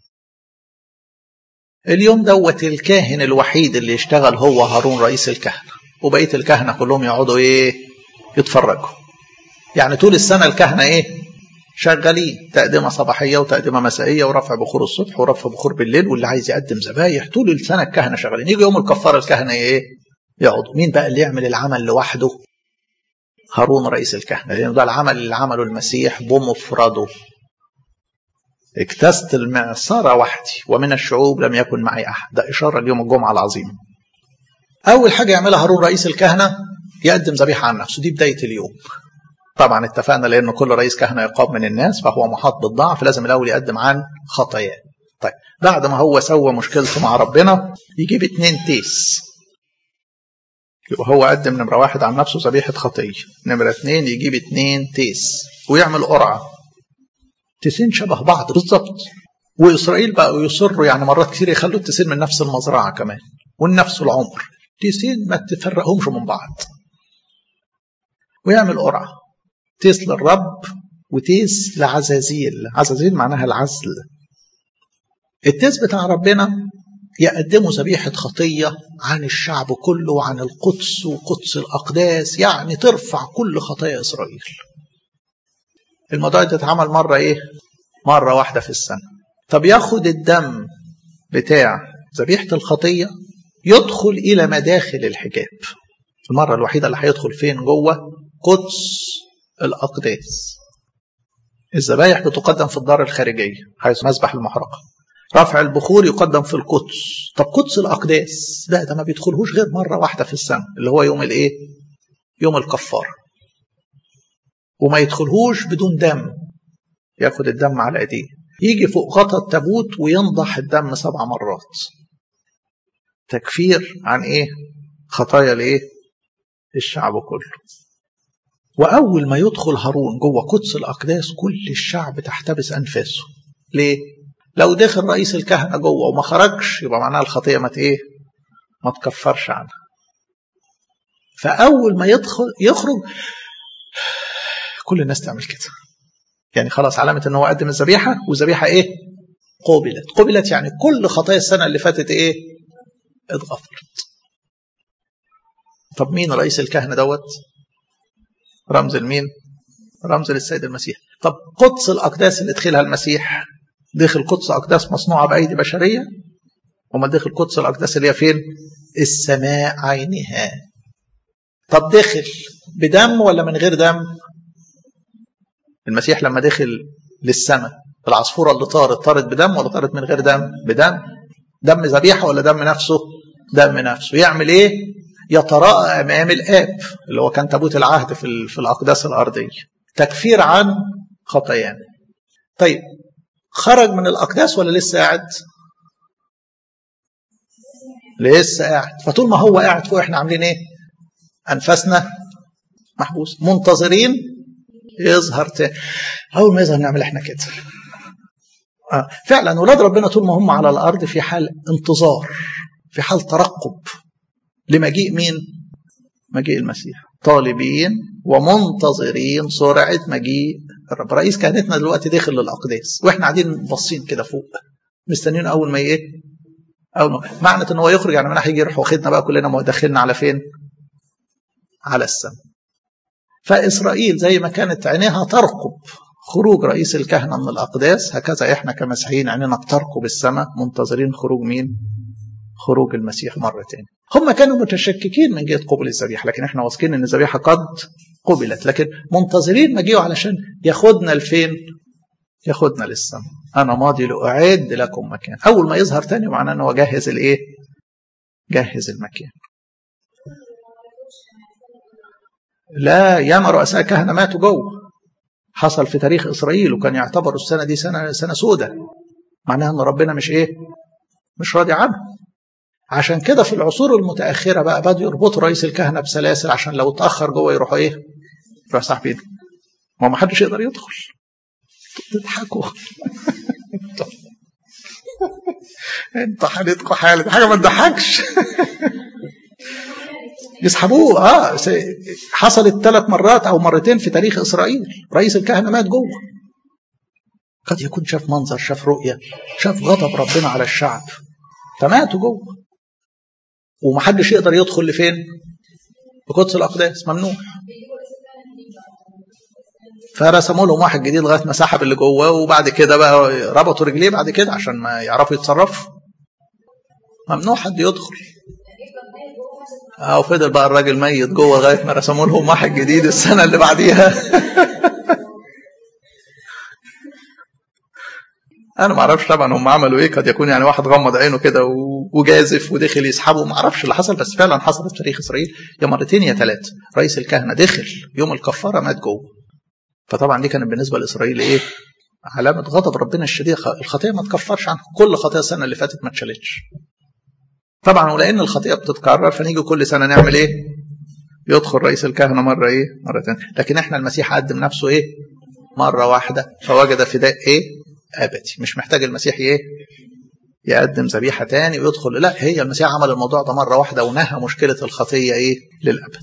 اليوم الكاهن الوحيد اللي يشتغل هو هارون رئيس الكهنة، وبقية الكهنة كلهم يقعدوا يتفرجوا. يعني طول السنة الكهنة شغالين، تقدمة صباحية وتقدمة مسائية ورفع بخور الصبح ورفع بخور بالليل، واللي عايز يقدم ذبايح طول السنة الكهنة شغالين. يجي يوم الكفارة الكهنة يقعدوا. مين بقى اللي يعمل العمل لوحده؟ هارون رئيس الكهنة، لأنه ده العمل اللي عمله المسيح بمفرده. اكتست المعصرة وحدي ومن الشعوب لم يكن معي أحد. ده إشارة ليوم الجمعة العظيم. أول حاجة يعملها هارون رئيس الكهنة يقدم ذبيحة عن نفسه، دي بداية اليوم. طبعا اتفقنا لأن كل رئيس كهنة يقام من الناس، فهو محاط بالضعف، لازم الأول يقدم عن خطاياه. طيب بعد ما هو سوى مشكلته مع ربنا يجيب 2 تيس، يبقى هو قدم نمرة 1 عن نفسه ذبيحة خطية، نمرة 2 يجيب 2 تيس ويعمل قرعة. 2 شبه بعض بالظبط. وإسرائيل بقوا يصروا يعني مرات كتير يخلوا 2 من نفس المزرعة كمان ونفس العمر، 2 ما تفرقهمش من بعض. ويعمل قرعة، تيس للرب وتيس لعزازيل. عزازيل معناها العزل. التيس بتاع ربنا يقدموا ذبيحة خطية عن الشعب كله وعن القدس وقدس الأقداس، يعني ترفع كل خطايا إسرائيل. الموضوع ده اتعمل مرة واحدة في السنة. طب ياخد الدم بتاع ذبيحة الخطية يدخل إلى مداخل الحجاب. المرة الوحيدة اللي هيدخل فين؟ جوه قدس الأقداس. الذبايح بتقدم في الدار الخارجية حيث مسبح المحرقة. رفع البخور يقدم في القدس. طب قدس الأقداس ده ما بيدخلهوش غير مرة واحدة في السنة، اللي هو يوم يوم الكفارة. وما يدخلهوش بدون دم. ياخد الدم على ايديه، يجي فوق غطا التابوت وينضح الدم 7 مرات. تكفير عن خطايا الشعب كله. وأول ما يدخل هارون جوه قدس الأقداس كل الشعب تحتبس أنفاسه. ليه؟ لو دخل رئيس الكهنة جوه وما خرجش يبقى معناها الخطية ما تكفرش عنها. فأول ما يخرج كل الناس تعمل كده. يعني خلاص علامة ان هو قدم الذبيحة، والذبيحة قبلت يعني كل خطايا السنة اللي فاتت اتغفرت. طب مين رئيس الكهنة رمز لمين؟ رمز للسيد المسيح. طب قدس الأقداس اللي دخلها المسيح، دخل قدس أقداس مصنوعة بأيدي بشرية، وما دخل قدس الأقداس اللي هي فين؟ السماء عينها. طب دخل بدم ولا من غير دم؟ المسيح لما دخل للسماء العصفورة اللي طارت بدم ولا طارت من غير دم؟ بدم. دم ذبيحة ولا دم نفسه؟ دم نفسه. يعمل يتراءى أمام الآب اللي هو كان تابوت العهد في الأقداس الأرضية، تكفير عن خطايانا. طيب خرج من الأقداس ولا لسه قاعد؟ لسه قاعد. فطول ما هو قاعد فوق احنا عاملين أنفسنا محبوس منتظرين يظهر تاني. أول ما يظهر نعمل احنا كده. فعلا ولاد ربنا طول ما هم على الأرض في حال انتظار، في حال ترقب لمجيء مين؟ مجيء المسيح. طالبين ومنتظرين سرعة مجيء الرب. رئيس كهنتنا دلوقتي داخل للأقداس واحنا قاعدين باصين كده فوق مستنيين أول ما أول ما معنى إن هو يخرج يعني منها هيجي يروح واخدنا بقى كلنا داخلنا على فين؟ على السماء. فإسرائيل زي ما كانت عينيها ترقب خروج رئيس الكهنة من الأقداس، هكذا إحنا كمسيحيين عيننا بترقب بالسماء منتظرين خروج مين؟ خروج المسيح مرة تاني. هم كانوا متشككين من جهة قبول الذبيحة، لكن إحنا واثقين إن الذبيحة قد قبلت، لكن منتظرين مجيئه علشان ياخدنا لفين؟ ياخدنا للسماء. أنا ماضي لأعد لكم مكان. أول ما يظهر تاني معناه أنه جهز الإيه؟ جهز المكان. لا، ياما رؤساء كهنة ماتوا جوه، حصل في تاريخ إسرائيل، وكان يعتبروا السنة دي سنة سودة، معناها أن ربنا مش راضي عنه. عشان كده في العصور المتأخرة بقى بدأوا يربطوا رئيس الكهنة بسلاسل، عشان لو اتأخر جوه يروحوا إيه؟ يروح ساحبينه. ما حدش يقدر يدخل. تضحكوا. انتوا حالتكم حالة حاجة ما تضحكش. يسحبوه. حصلت 3 مرات أو مرتين في تاريخ إسرائيل، رئيس الكهنة مات جوه. قد يكون شاف منظر، شاف رؤية، شاف غضب ربنا على الشعب، فماتوا جوه. ومحدش يقدر يدخل لفين؟ بقدس الأقداس، ممنوع. فرسموا لهم واحد جديد لغاية ما سحب اللي جوه، وبعد كده بقى ربطوا رجليه بعد كده عشان ما يعرفوا يتصرفوا. ممنوع حد يدخل. وفضل بقى الراجل ميت جوه لغايه ما رسموا لهم واحد جديد السنه اللي بعديها. انا ما اعرفش طبعا هم عملوا ايه، قد يكون يعني واحد غمض عينه كده وجازف ودخل يسحبه، ما اعرفش اللي حصل، بس فعلا حصلت في تاريخ اسرائيل يا مرتين يا 3. رئيس الكهنه دخل يوم الكفاره مات جوه. فطبعا دي كانت بالنسبه لاسرائيل ايه؟ علامه غضب ربنا الشديد. الخطيه ما تكفرش عنها، كل خطيه السنه اللي فاتت ما اتشالتش. طبعا ولان الخطيئه بتتكرر فنيجي كل سنه نعمل ايه؟ يدخل رئيس الكهنه مره ايه؟ مره ثانيه. لكن احنا المسيح قدم نفسه ايه؟ مره واحده، فوجد فداء ايه؟ ابدي. مش محتاج المسيح ايه؟ يقدم ذبيحه ثاني ويدخل. لا، هي المسيح عمل الموضوع ده مره واحده ونهى مشكله الخطيه ايه؟ للابد.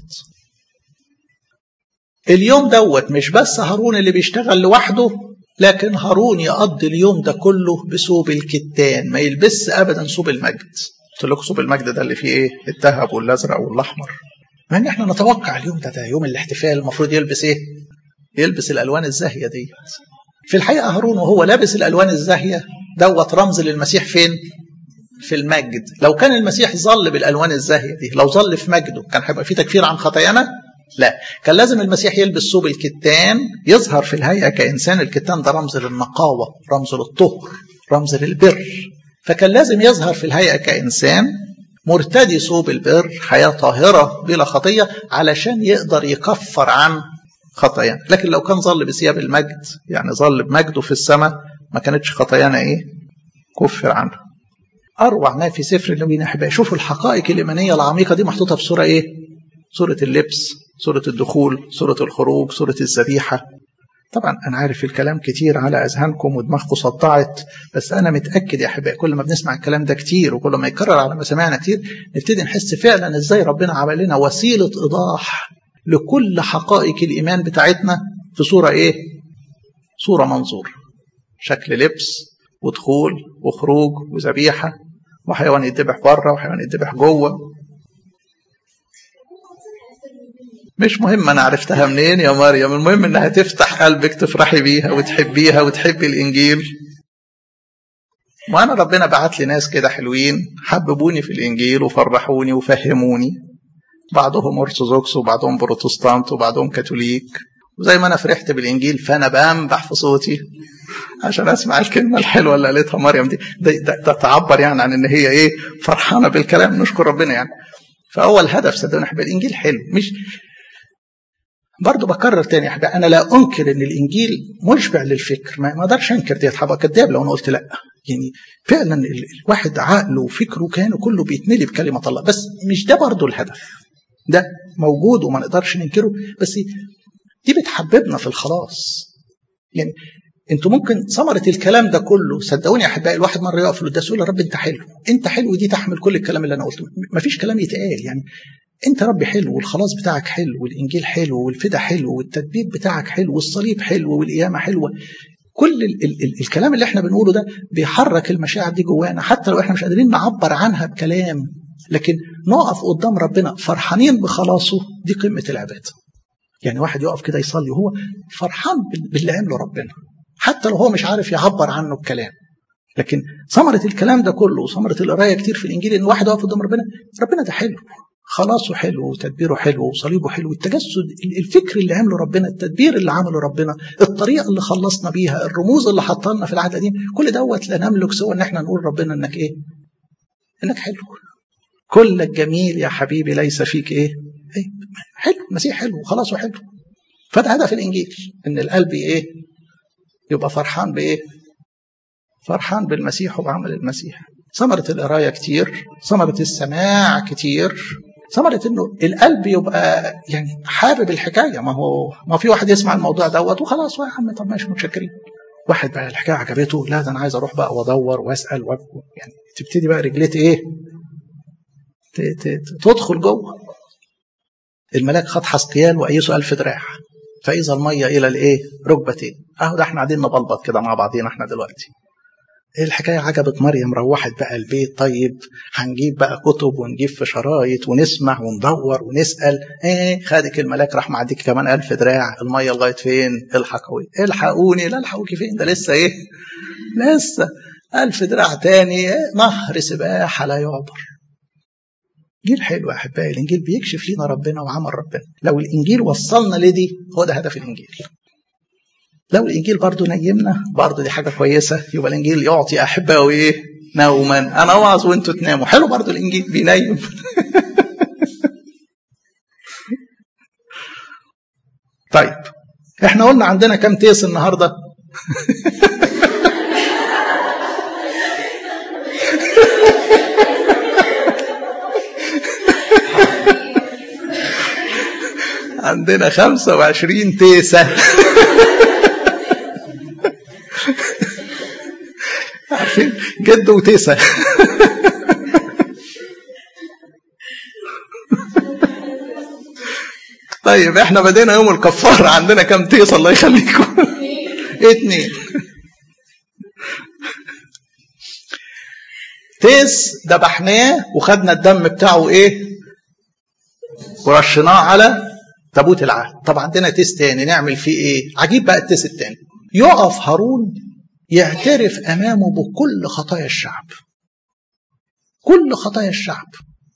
اليوم دوت مش بس هارون اللي بيشتغل لوحده، لكن هارون يقضي اليوم ده كله بثوب الكتان، ما يلبس ابدا ثوب المجد. قلت لكم ثوب المجد ده اللي فيه ايه؟ الذهب والازرق والاحمر. مع ان احنا نتوقع اليوم ده يوم الاحتفال المفروض يلبس ايه؟ يلبس الالوان الزاهيه دي. في الحقيقه هارون وهو لابس الالوان الزاهيه دوت رمز للمسيح فين؟ في المجد. لو كان المسيح ظل بالالوان الزاهيه دي، لو ظل في مجده، كان هيبقى في تكفير عن خطايانا؟ لا، كان لازم المسيح يلبس ثوب الكتان، يظهر في الهيئه كانسان. الكتان ده رمز للنقاوه، رمز للطهر، رمز للبر. فكان لازم يظهر في الهيئة كإنسان مرتدي ثوب البر، حياة طاهرة بلا خطية، علشان يقدر يكفر عن خطايانا. لكن لو كان ظل بثياب المجد، يعني ظل بمجده في السماء، ما كانتش خطايانا ايه؟ كفر عنها. أروع ما في سفر النبي أحبائي، شوفوا الحقائق الإيمانية العميقة دي محطوطة في صورة ايه؟ صورة اللبس، صورة الدخول، صورة الخروج، صورة الذبيحة. طبعا أنا عارف الكلام كتير على أذهانكم ودماغكم صدعت، بس أنا متأكد يا أحبائي كل ما بنسمع الكلام ده كتير وكل ما يكرر على ما سمعنا كتير، نبتدي نحس فعلا إزاي ربنا عمل لنا وسيلة إيضاح لكل حقائق الإيمان بتاعتنا في صورة إيه؟ صورة منظور، شكل لبس ودخول وخروج وذبيحة، وحيوان يتذبح بره وحيوان يتذبح جوه. مش مهم أنا عرفتها منين يا مريم، المهم إنها تفتح قلبك تفرحي بيها وتحبيها وتحبي الإنجيل. وأنا ربنا بعت لي ناس كده حلوين حببوني في الإنجيل وفرحوني وفهموني، بعضهم أرثوذكس وبعضهم بروتستانت وبعضهم كاثوليك. وزي ما أنا فرحت بالإنجيل فأنا بنبح في صوتي عشان أسمع الكلمة الحلوة اللي قالتها مريم دي. ده تعبر يعني عن إن هي إيه؟ فرحانة بالكلام، نشكر ربنا يعني. فأول هدف صدقوني أحبائي الإنجيل حلو. مش برضو بكرر تاني يا أحبائي، أنا لا أنكر إن الإنجيل مشبع للفكر، ما أقدرش أنكر دي، هبقى كذاب لو أنا قلت لا. يعني فعلا الواحد عقله وفكره كانوا كله بيتملي بكلمة الله، بس مش ده برضو الهدف. ده موجود وما نقدرش ننكره، بس دي بتحببنا في الخلاص. يعني انتوا ممكن ثمرة الكلام ده كله، صدقوني يا أحبائي، الواحد مرة يقف له يقول يا رب أنت حلو، أنت حلو، دي تحمل كل الكلام اللي أنا قلته. مفيش كلام يتقال، يعني انت ربي حلو، والخلاص بتاعك حلو، والانجيل حلو، والفدا حلو، والتدبيب بتاعك حلو، والصليب حلو، والقيامه حلوه. كل الكلام اللي احنا بنقوله ده بيحرك المشاعر دي جوانا، حتى لو احنا مش قادرين نعبر عنها بكلام، لكن نقف قدام ربنا فرحانين بخلاصه، دي قمه العباده. يعني واحد يقف كده يصلي وهو فرحان باللي عمله ربنا، حتى لو هو مش عارف يعبر عنه بكلام. لكن ثمرة الكلام ده كله وثمرة القراية كتير في الإنجيل إن واحد يقف قدام ربنا ده حلو، خلاصه حلو وتدبيره حلو وصليبه حلو، التجسد، الفكر اللي عمله ربنا، التدبير اللي عمله ربنا، الطريقة اللي خلصنا بيها، الرموز اللي حطها لنا في العهد القديم، كل دوت لا نملك سوى إن احنا نقول ربنا إنك إيه؟ إنك حلو. كلك جميل يا حبيبي ليس فيك إيه؟ حلو، المسيح حلو وخلاصه حلو. فده هدف الإنجيل، إن القلب إيه؟ يبقى فرحان بإيه؟ فرحان بالمسيح وبعمل المسيح. ثمرة القراية كتير، ثمرة السماع كتير، ثمرة إنه القلب يبقى يعني حابب الحكاية. ما في واحد يسمع الموضوع دوت وخلاص، يا عم طب ماشي متشكرين. واحد بقى الحكاية عجبته، لا ده أنا عايز أروح بقى وأدور وأسأل يعني تبتدي بقى رجلتي إيه؟ تدخل جوه. الملاك خد حسقيال وقيسه 1000 دراع، فإذا المية إلى الإيه؟ ركبتين. أهو ده إحنا قاعدين نبلبط كده مع بعضينا إحنا دلوقتي. الحكاية عجبت مريم، روحت بقى البيت. طيب هنجيب بقى كتب ونجيب في شرايط ونسمع وندور ونسأل. خدك الملاك راح معديك كمان 1000 دراع، المية لغاية فين؟ الحقوني. لا الحقوكي فين؟ ده لسه إيه؟ لسه 1000 دراع تاني، نهر سباحة لا يعبر. إنجيل حلو يا أحبائي، الإنجيل بيكشف لنا ربنا وعمل ربنا. لو الإنجيل وصلنا لدي، هو ده هدف الإنجيل. لو الإنجيل برضو نيمنا، برضو دي حاجة كويسة. يبقى الإنجيل يعطي أحبائي إيه؟ نوما. أنا أوعظ وأنتوا تناموا. حلو برضو الإنجيل بينيم. طيب إحنا قلنا عندنا كم تيس النهاردة؟ عندنا 25 تيسة. عارفين جد وتيسة. طيب احنا بدينا يوم الكفارة، عندنا كم تيسة الله يخليكم؟ 2 تيس ذبحناه وخدنا الدم بتاعه ايه؟ ورشناه على تابوت العهد. طب عندنا تيس تاني نعمل فيه ايه؟ عجيب بقى التيس التاني. يقف هارون يعترف امامه بكل خطايا الشعب، كل خطايا الشعب.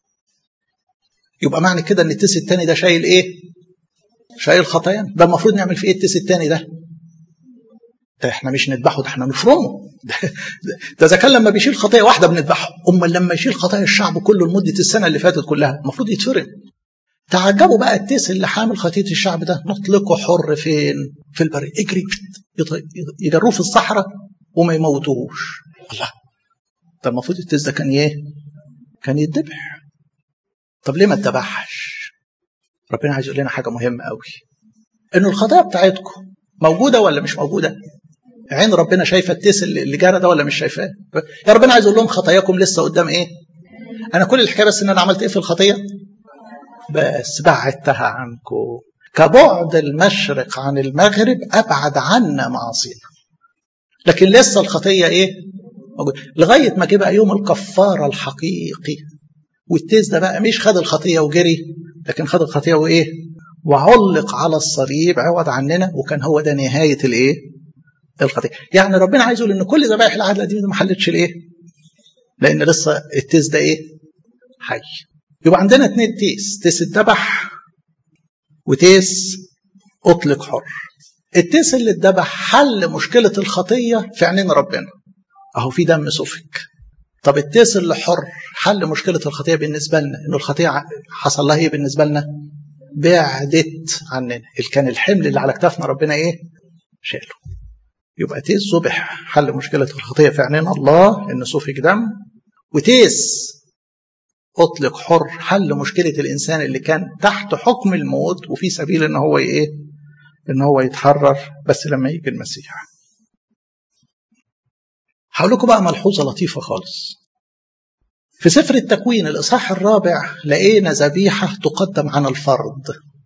يبقى معنى كده ان التيس التاني ده شايل ايه؟ شايل خطايا. ده المفروض نعمل فيه ايه التيس التاني ده؟ ده احنا مش نذبحه، ده احنا نفرمه. ده اذا كان لما بيشيل خطايا واحده بنذبحه، امال لما يشيل خطايا الشعب كله لمده السنه اللي فاتت كلها المفروض يتفرم. تعجبوا بقى التيس اللي حامل خطيه الشعب ده، نطلقه حر فين؟ في البرية. اجري يجروه في الصحراء وما يموتوهوش. الله، ده المفروض التيس ده كان ايه؟ كان يتذبح. طب ليه ما اتذبحش؟ ربنا عايز يقول لنا حاجه مهمه قوي، انه الخطايا بتاعتكم موجوده ولا مش موجوده؟ عين ربنا شايفه التيس اللي جرى ده ولا مش شايفاه؟ يا ربنا عايز يقول لهم خطاياكم لسه قدام ايه؟ انا كل الحكايه بس ان انا عملت ايه في الخطيه؟ بس بعدتها عنكم. كبعد المشرق عن المغرب ابعد عنا معاصينا. لكن لسه الخطيه ايه؟ موجود. لغايه ما جه بقى يوم الكفاره الحقيقي، والتيس ده بقى مش خد الخطيه وجري، لكن خد الخطيه وايه؟ وعلق على الصليب عوض عننا، وكان هو ده نهايه الايه؟ الخطيه. يعني ربنا عايز يقول ان كل ذبائح العهد القديم ما حلتش الايه؟ لان لسه التيس ده ايه؟ حي. يبقى عندنا 2 تيس، تيس اتذبح وتيس اطلق حر. التيس اللي اتذبح حل مشكله الخطيه في عينين ربنا، اهو في دم سفك. طب التيس اللي حر حل مشكله الخطيه بالنسبه لنا، انه الخطيه حصل لها ايه بالنسبه لنا؟ بعدت عننا. كان الحمل اللي على كتافنا ربنا ايه؟ شاله. يبقى تيس ذبح حل مشكله الخطيه في عينين الله، ان سفك دم. وتيس اطلق حر حل مشكله الانسان اللي كان تحت حكم الموت وفي سبيل ان هو ايه؟ ان هو يتحرر بس لما يجي المسيح. هقول لكم بقى ملحوظه لطيفه خالص. في سفر التكوين الإصحاح 4 لقينا ذبيحة تقدم عن الفرد.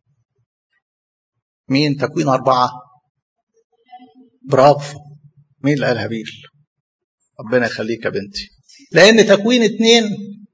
مين؟ تكوين 4. برافو. مين اللي قال هابيل؟ ربنا يخليك يا بنتي. لأن تكوين 2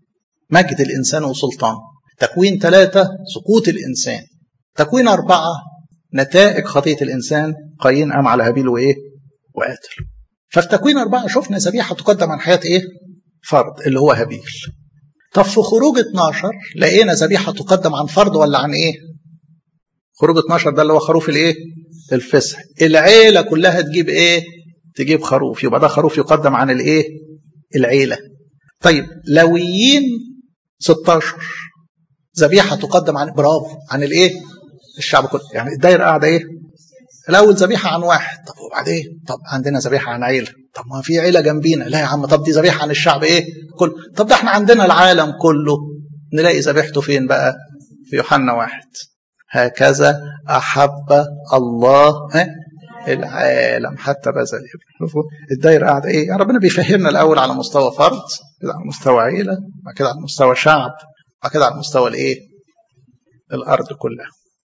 مجد الإنسان وسلطان، تكوين 3 سقوط الإنسان، تكوين 4 نتائج خطية الإنسان قايين قام على هابيل وإيه وقاتل. ففي تكوين 4 شفنا ذبيحة تقدم عن حياة إيه فرد اللي هو هابيل. طب في خروج 12 لقينا ذبيحة تقدم عن فرد ولا عن إيه؟ خروج 12 ده اللي هو خروف الإيه الفسح. العيلة كلها تجيب إيه تجيب خروف، يبقى ده خروف يقدم عن الإيه العيلة. طيب لويين 16 ذبيحة تقدم عن برافو عن الإيه الشعب كله. يعني الدايرة قاعدة إيه الأول ذبيحة عن واحد، طب وبعدين طب عندنا ذبيحة عن عيلة، طب ما في عيلة جنبينا، لا يا عم طب دي ذبيحة عن الشعب إيه كله، طب ده احنا عندنا العالم كله. نلاقي ذبيحته فين بقى؟ في يوحنا 1 هكذا أحب الله العالم حتى بذل ابنه. الدايرة قاعدة إيه؟ يعني ربنا بيفهمنا الأول على مستوى فرد، كده على مستوى عيلة، بعد كده على مستوى شعب، بعد كده على مستوى الإيه الأرض كلها.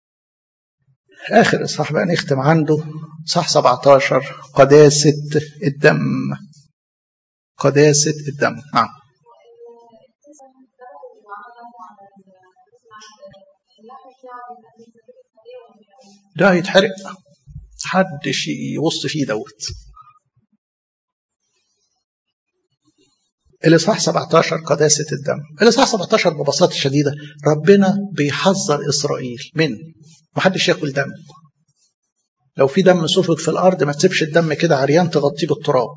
آخر إصحاح بقى نختم عنده إصحاح 17 قداسة الدم. قداسة الدم. نعم. ده يتحرق، حدش يبص فيه دوت. الإصحاح 17 قداسة الدم. الإصحاح 17 ببساطة شديدة ربنا بيحذر إسرائيل من محدش ياكل دم. لو في دم سفك في الأرض ما تسيبش الدم كده عريان تغطيه بالتراب.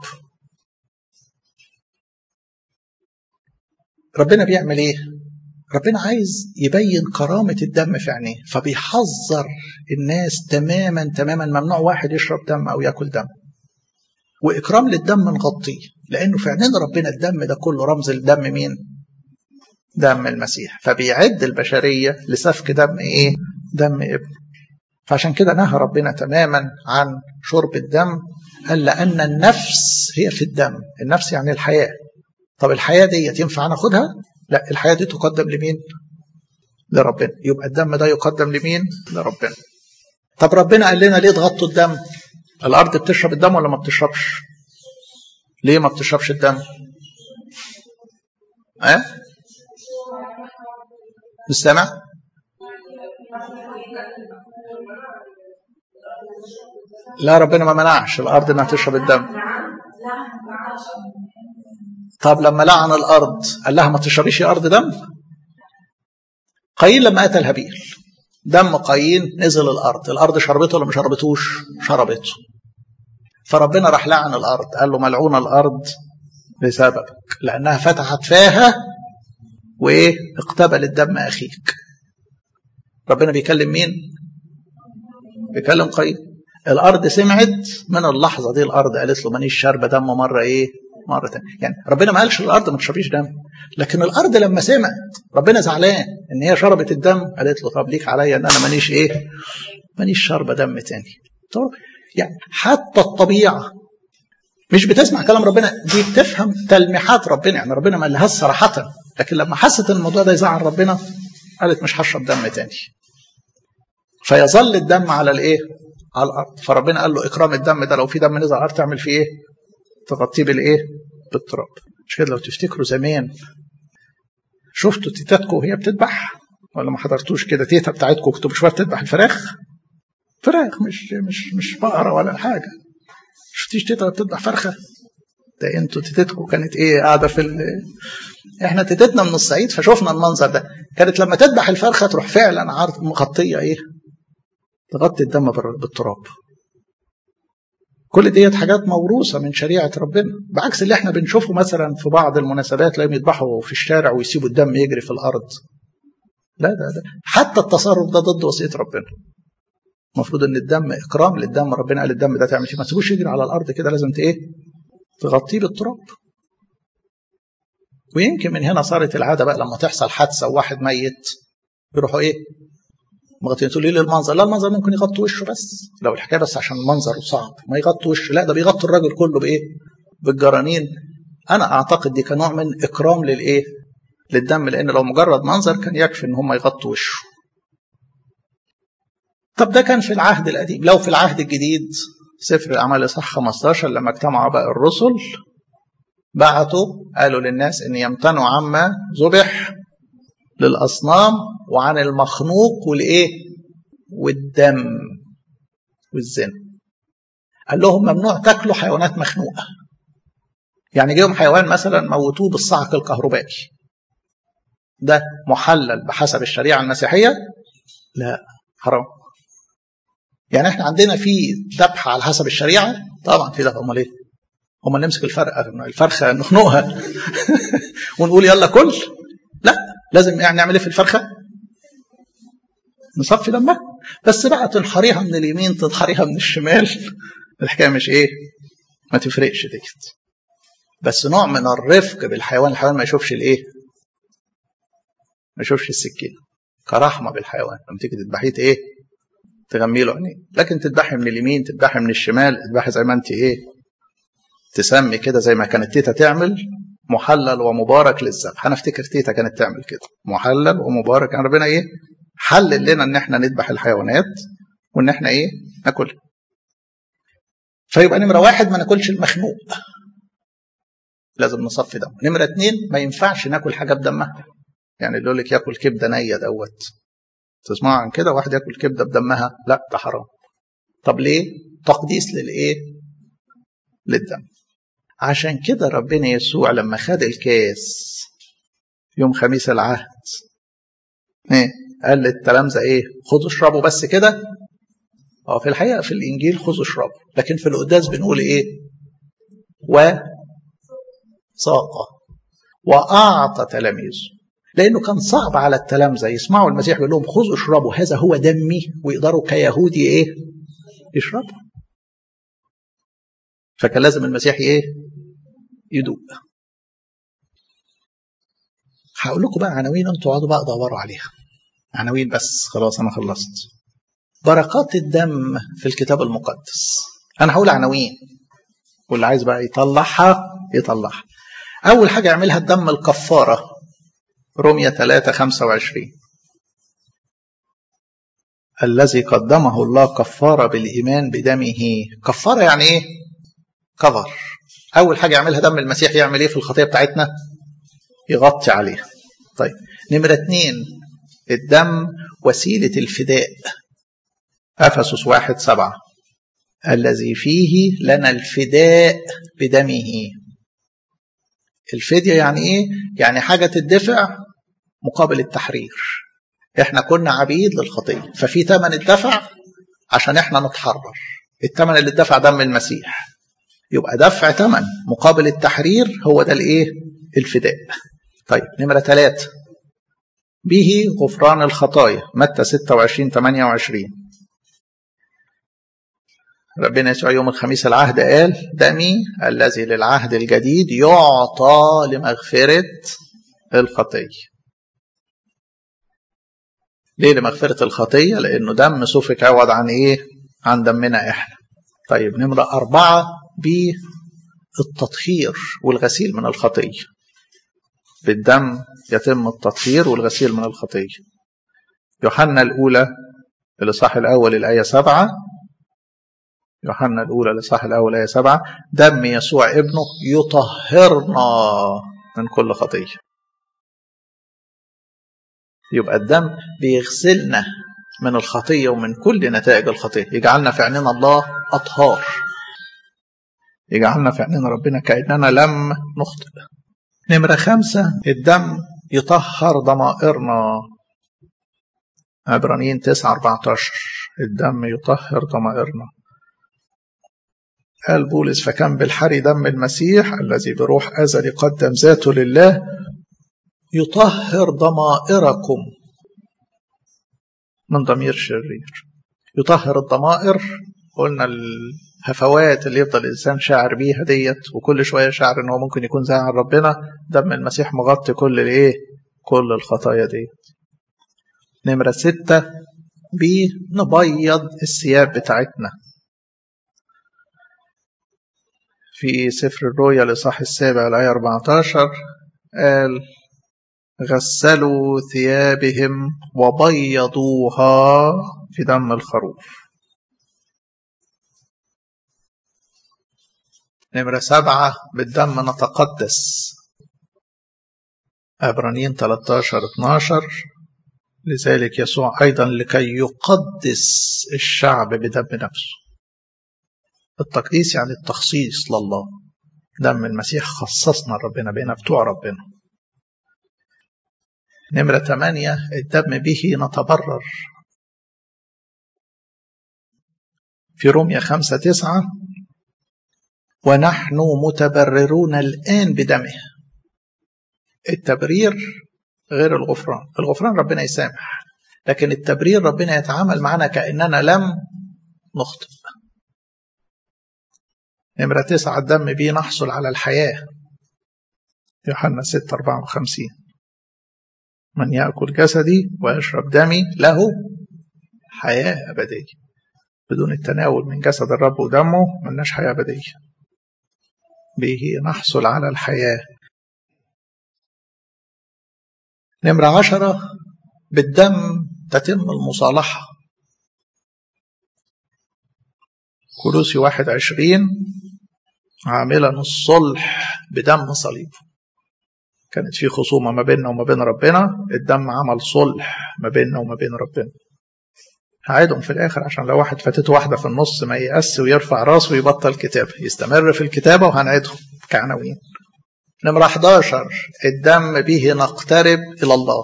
ربنا بيعمل إيه؟ ربنا عايز يبين كرامة الدم في عينيه، فبيحذر الناس تماما تماما ممنوع واحد يشرب دم أو ياكل دم. وإكرام للدم نغطيه، لأنه في عينين ربنا الدم ده كله رمز الدم مين؟ دم المسيح. فبيعد البشرية لسفك دم إيه؟ دم ابن. فعشان كده نهى ربنا تماما عن شرب الدم. قال لأن النفس هي في الدم. النفس يعني الحياة. طب الحياة دي ينفع ناخدها؟ لا، الحياة دي تقدم لمين؟ لربنا. يبقى الدم ده يقدم لمين؟ لربنا. طب ربنا قال لنا ليه تغطوا الدم؟ الأرض بتشرب الدم ولا ما بتشربش؟ ليه ما بتشربش الدم؟ مش سامع؟ لا، ربنا ما منعش الأرض انها تشرب الدم. طب لما لعن الأرض قال لها ما تشربيش يا أرض دم؟ قايين لما قتل هابيل دم قايين نزل الأرض شربته ولا ما شربتوش؟ شربته. فربنا راح لعن الأرض، قال له ملعون الأرض بسببك لأنها فتحت فاها وإيه؟ اقتبلت دم أخيك. ربنا بيكلم مين؟ بيكلم قايين. الأرض سمعت من اللحظة دي، الأرض قالت له مانيش شاربة دم مرة إيه؟ مرة تانية. يعني ربنا ما قالش للأرض ما تشربيش دم، لكن الأرض لما سمعت ربنا زعلان إن هي شربت الدم، قالت له طب ليك عليا إن أنا مانيش إيه؟ مانيش شاربة دم تاني. طب يعني حتى الطبيعة مش بتسمع كلام ربنا، دي بتفهم تلميحات ربنا. يعني ربنا ما قالهاش صراحة، لكن لما حست ان الموضوع ده يزعل ربنا قالت مش هشرب دم تاني. فيظل الدم على الايه؟ على الارض. فربنا قال له اكرام الدم ده لو في دم نزل على الارض تعمل فيه ايه؟ تغطيه بالايه؟ بالتراب. مش كده؟ لو تفتكروا زمان شفتوا تيتاتكم وهي بتذبح ولا ما حضرتوش كده؟ تيتا بتاعتكم كنتوا مش بتذبح الفراخ؟ فراخ مش بقرة ولا حاجة. شفتيش تيتا بتذبح فرخة؟ ده انتوا تيتاتكم كانت ايه؟ قاعدة في احنا تيتتنا من الصعيد فشوفنا المنظر ده. كانت لما تذبح الفرخة تروح فعلا عارض مغطية ايه؟ تغطي الدم بالتراب. كل ديت حاجات موروثة من شريعة ربنا، بعكس اللي احنا بنشوفه مثلا في بعض المناسبات تلاقيهم يذبحوا في الشارع ويسيبوا الدم يجري في الأرض. لا، ده حتى التصرف ده ضد وصية ربنا. المفروض ان الدم اكرام للدم. ربنا قال الدم ده تعمل فيه ما تسيبوش يجري على الارض كده، لازم ايه؟ تغطيه بالتراب. ويمكن من هنا صارت العاده بقى لما تحصل حادثه وواحد ميت يروحوا ايه؟ مغطين. تقول لي للمنظر، لا المنظر ممكن يغطوا وشه بس، لو الحكايه بس عشان المنظر صعب ما يغطوا وشه، لا ده بيغطوا الراجل كله بايه؟ بالجرانين. انا اعتقد دي كنوع من اكرام للايه؟ للدم، لان لو مجرد منظر كان يكفي ان هم يغطوا وشه. طب ده كان في العهد القديم. لو في العهد الجديد سفر الأعمال إصحاح 15 لما اجتمعوا بقى الرسل بعتوا قالوا للناس ان يمتنعوا عما ذبح للأصنام وعن المخنوق والايه؟ والدم. والزنا. قال لهم ممنوع تاكلوا حيوانات مخنوقة. يعني جيهم حيوان مثلا موتوه بالصعق الكهربائي، ده محلل بحسب الشريعة المسيحية؟ لا، حرام. يعني احنا عندنا في ذبح على حسب الشريعة؟ طبعا في ذبح. امال ايه؟ امال نمسك الفرخة نخنقها ونقول يلا كل؟ لا، لازم يعني نعمل ايه في الفرخة؟ نصفي دمها. بس بقى تنحريها من اليمين تنحريها من الشمال، الحكاية مش ايه، ما تفرقش ديت. بس نوع من الرفق بالحيوان، الحيوان ما يشوفش الايه، ما يشوفش السكين، كرحمة بالحيوان. لما تيجي تذبحيه ايه، تغمي له عينيه. لكن تذبحي من اليمين تذبحي من الشمال، تذبحي زي ما انت ايه تسمي كده، زي ما كانت تيتا تعمل، محلل ومبارك للذبح. انا افتكر تيتا كانت تعمل كده، محلل ومبارك. يعني ربنا ايه حلل لنا ان احنا نذبح الحيوانات وان احنا ايه ناكل. فيبقى نمرة 1 ما ناكلش المخنوق، لازم نصفي دم. نمرة 2 ما ينفعش ناكل حاجة بدمها. يعني اللي يقول لك ياكل كبدة نية دوت، تسمع عن كده واحد ياكل كبدة بدمها؟ لا، ده حرام. طب ليه؟ تقديس للايه؟ للدم. عشان كده ربنا يسوع لما خد الكاس يوم خميس العهد ايه قال للتلامذة ايه؟ خدوا اشربوا بس كده. في الحقيقة في الانجيل خذوا اشربوا، لكن في القداس بنقول ايه؟ وساق واعطى تلاميذه. لانه كان صعب على التلامذة يسمعوا المسيح بيقول لهم خذوا اشربوا هذا هو دمي، ويقدروا كيهودي ايه يشربوا. فكان لازم المسيح ايه يدوق. هقول لكم بقى عناوين انتوا اقعدوا بقى دوروا عليها، عناوين بس، خلاص انا خلصت. بركات الدم في الكتاب المقدس، انا هقول عناوين واللي عايز بقى يطلعها يطلعها. اول حاجه يعملها الدم الكفاره، رومية 3:25، الذي قدمه الله كفاره بالايمان بدمه. كفاره يعني ايه؟ كفر. اول حاجه يعملها دم المسيح، يعمل ايه في الخطيه بتاعتنا؟ يغطي عليها. طيب نمرة 2 الدم وسيلة الفداء، أفسس 1:7، الذي فيه لنا الفداء بدمه. الفدية يعني ايه؟ يعني حاجة تدفع مقابل التحرير. احنا كنا عبيد للخطية، ففي ثمن الدفع عشان احنا نتحرر. الثمن اللي اتدفع دم المسيح، يبقى دفع ثمن مقابل التحرير، هو ده الايه؟ الفداء. طيب نمرة 3 به غفران الخطايا، متى 26:28. ربنا يسوع يوم الخميس العهد قال دمي الذي للعهد الجديد يعطى لمغفرة الخطية. ليه لمغفرة الخطية؟ لأنه دم سفك عوض عن إيه؟ عن دمنا إحنا. طيب نمرة 4 بالتطهير والغسيل من الخطية. بالدم يتم التطهير والغسيل من الخطية. يوحنا الأولى الإصحاح الأول الآية 7، يوحنا الأولى الإصحاح الأول الآية 7، دم يسوع ابنه يطهرنا من كل خطية. يبقى الدم بيغسلنا من الخطية ومن كل نتائج الخطية، يجعلنا في عيننا الله أطهار، يجعلنا في عيننا ربنا كأننا لم نخطئ. نمرة 5 الدم يطهر ضمائرنا، عبرانيين 9:14، الدم يطهر ضمائرنا. قال بولس فكان بالحري دم المسيح الذي بروح أزلي قدم ذاته لله يطهر ضمائركم من ضمير شرير. يطهر الضمائر، قلنا الهفوات اللي يفضل الإنسان شاعر بيها ديت، وكل شوية شاعر إنه ممكن يكون زعل ربنا، دم المسيح مغطي كل الإيه؟ كل الخطايا ديت. نمرة 6 بنبيض الثياب بتاعتنا. في سفر الرؤيا الإصحاح 7 الآية 14 قال غسلوا ثيابهم وبيضوها في دم الخروف. نمرة 7 بالدم نتقدس، عبرانيين 13:12، لذلك يسوع أيضا لكي يقدس الشعب بدم نفسه. التقديس يعني التخصيص لله. دم المسيح خصصنا ربنا، بقينا بتوع ربنا. نمرة 8 الدم به نتبرر. في رومية 5:9 ونحن متبررون الآن بدمه. التبرير غير الغفران. الغفران ربنا يسامح، لكن التبرير ربنا يتعامل معنا كأننا لم نخطئ. نمرة 9 الدم به نحصل على الحياة. يوحنا 6:54 من يأكل جسدي ويشرب دمي له حياة أبدية. بدون التناول من جسد الرب ودمه ملناش حياة أبدية. به نحصل على الحياة. نمرة 10 بالدم تتم المصالحة. كولوسي 1:20 عاملا الصلح بدم صليبه. كانت في خصومة ما بيننا وما بين ربنا، الدم عمل صلح ما بيننا وما بين ربنا. هعيدهم في الآخر عشان لو واحد فاتته واحدة في النص ما ييأس ويرفع راسه ويبطل كتابة، يستمر في الكتابة وهنعيدهم كعناوين. نمرة 11 الدم به نقترب إلى الله.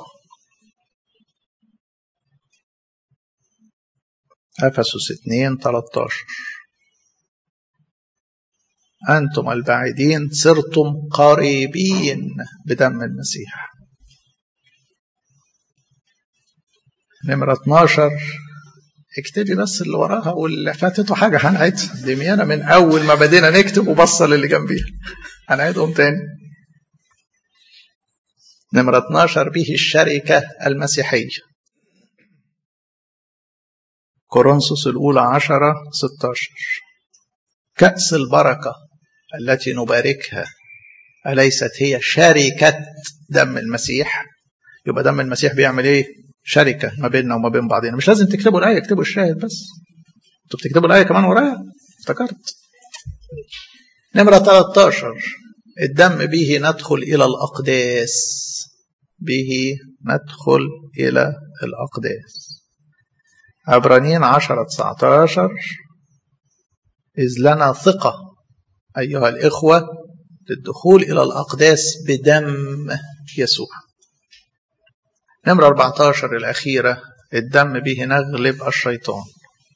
أفسس 2:13 أنتم البعيدين صرتم قريبين بدم المسيح. نمرة 12 اكتبي بس اللي وراها واللي فاتته حاجة هنعيدها. دي ميانا من أول ما بدينا نكتب وبصل اللي جنبيها، هنعيدهم تاني. نمرة 12 به الشركة المسيحية. كورنثوس الأولى 10:16 كأس البركة التي نباركها أليست هي شركة دم المسيح؟ يبقى دم المسيح بيعمل ايه؟ شركة ما بيننا وما بين بعضنا. مش لازم تكتبوا الآية، اكتبوا الشاهد بس. انتوا بتكتبوا الآية كمان ورايا؟ افتكرت. نمرة 13 الدم به ندخل إلى الأقداس. به ندخل إلى الأقداس. عبرانيين 10:19 إذ لنا ثقة أيها الإخوة للدخول إلى الأقداس بدم يسوع. نمرة 14 الأخيرة الدم به نغلب الشيطان.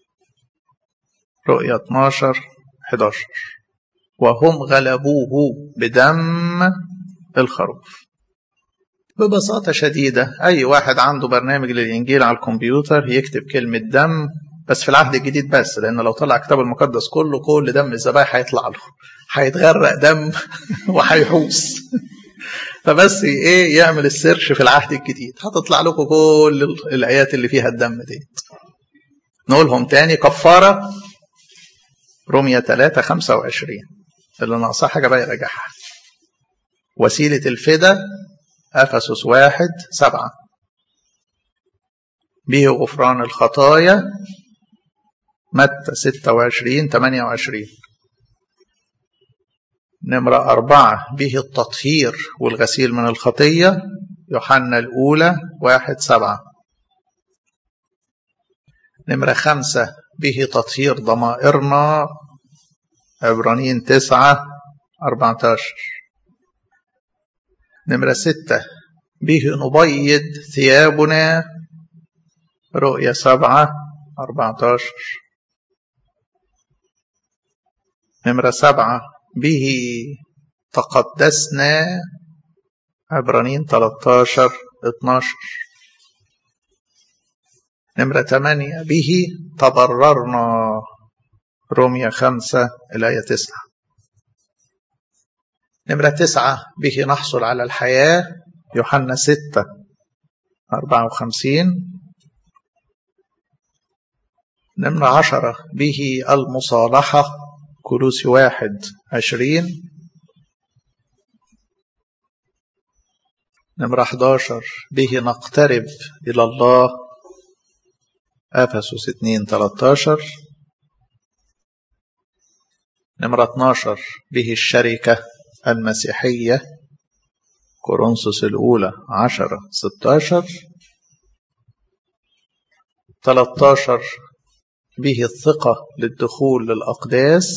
رؤية 12:11 وهم غلبوه بدم الخروف. ببساطة شديدة أي واحد عنده برنامج للإنجيل على الكمبيوتر يكتب كلمة دم، بس في العهد الجديد بس، لأن لو طلع الكتاب المقدس كله كل دم الذبائح هيطلع له، هيتغرق دم وهيحوس. فبس ايه يعمل السيرش في العهد الجديد هتطلع لكم كل الآيات اللي فيها الدم دي. نقولهم تاني. كفارة رومية 3:25 اللي ناقصها حاجة بقى يراجعها. وسيلة الفدا أفسس 1:7 به غفران الخطايا متى 26:28. نمرة 4 به التطهير والغسيل من الخطية يوحنا الأولى 1:7. نمرة 5 به تطهير ضمائرنا عبرانيين 9:14. نمرة 6 به نبيض ثيابنا رؤية 7:14. نمرة 7 به تقدسنا عبرانيين 13:12. نمرة 8 به تبررنا رومية 5:9. نمرة 9 به نحصل على الحياة يوحنا 6:54. نمرة 10 به المصالحة كولوسي 1:20. نمرة 11 به نقترب إلى الله أفسس 2:13. نمرة 12 به الشركة المسيحية كورنثوس الأولى 10:16. 13 به الثقة للدخول للأقداس.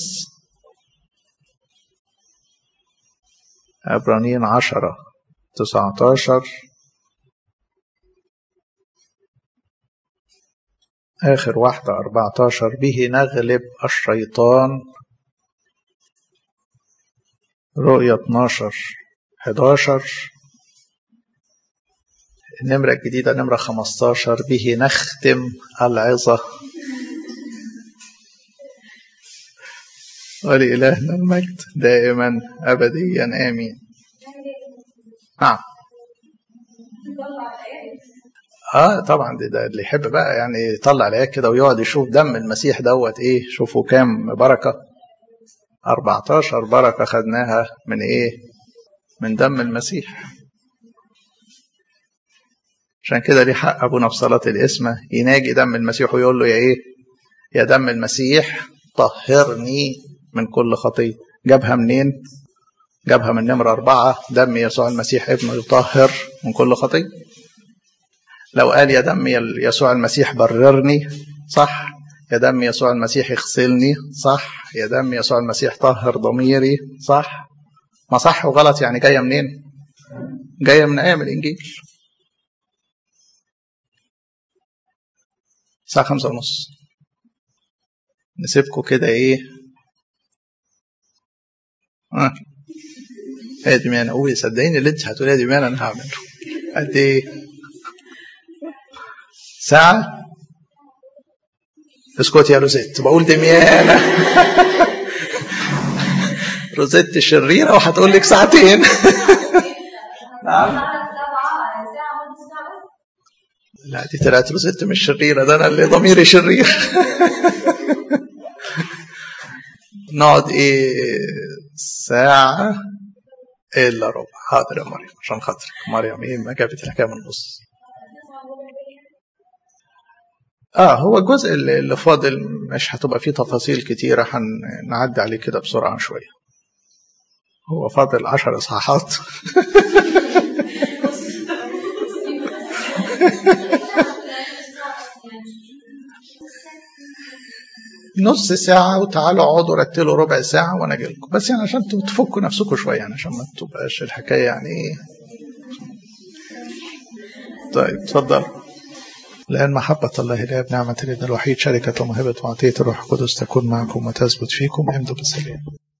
عبرانيين 10:19. آخر واحدة 14 به نغلب الشيطان. رؤية 12:11. النمرة الجديدة نمرة 15 به نختم العظة. ولإلهنا المجد دائما أبديا آمين. نعم. طبعا ده اللي يحب بقى يعني يطلع الآيات كده ويقعد يشوف دم المسيح دوت ايه. شوفوا كام بركة. 14 بركة خدناها من ايه؟ من دم المسيح. عشان كده ليه حق أبونا في صلاة القسمة يناجي دم المسيح ويقول له يا ايه؟ يا دم المسيح طهرني من كل خطية. جابها منين؟ جابها من نمرة 4. دم يسوع المسيح ابنه يطهر من كل خطية. لو قال يا دم يسوع المسيح بررني، صح. يا دم يسوع المسيح يغسلني، صح. يا دم يسوع المسيح طهر ضميري، صح. ما صح وغلط يعني جاية منين؟ جاية من أيام الإنجيل. الساعة 5:30. نسيبكم كده ايه؟ ادي مين انا اقول صدقيني اللي انت هتقولي ادي مين انا هعمله. قد ايه؟ ساعة. اسكت يا روزيت. بقول دميانة. روزيت شريرة وهتقول لك ساعتين. لا دي طلعت روزيت مش شريرة. ده انا اللي ضميري شرير. نقعد ايه؟ ساعة الا ربع. حاضر يا مريم عشان خاطرك. مريم ايه ما جابت الحكاية من النص. هو الجزء اللي فاضل مش هتبقى فيه تفاصيل كتيرة. هنعدي عليه كده بسرعة شوية. هو فاضل 10 إصحاحات. نص ساعة وتعالوا اقعدوا رتلوا ربع ساعة وانا اجيلكم. بس يعني عشان تفكوا نفسكم شوية يعني عشان ما تبقاش الحكاية يعني ايه. طيب اتفضل. لأن محبة الله الآب نعمة الابن الوحيد شركة وموهبة وعطية الروح القدس تكون معكم وتثبت فيكم. امضوا بالسلام.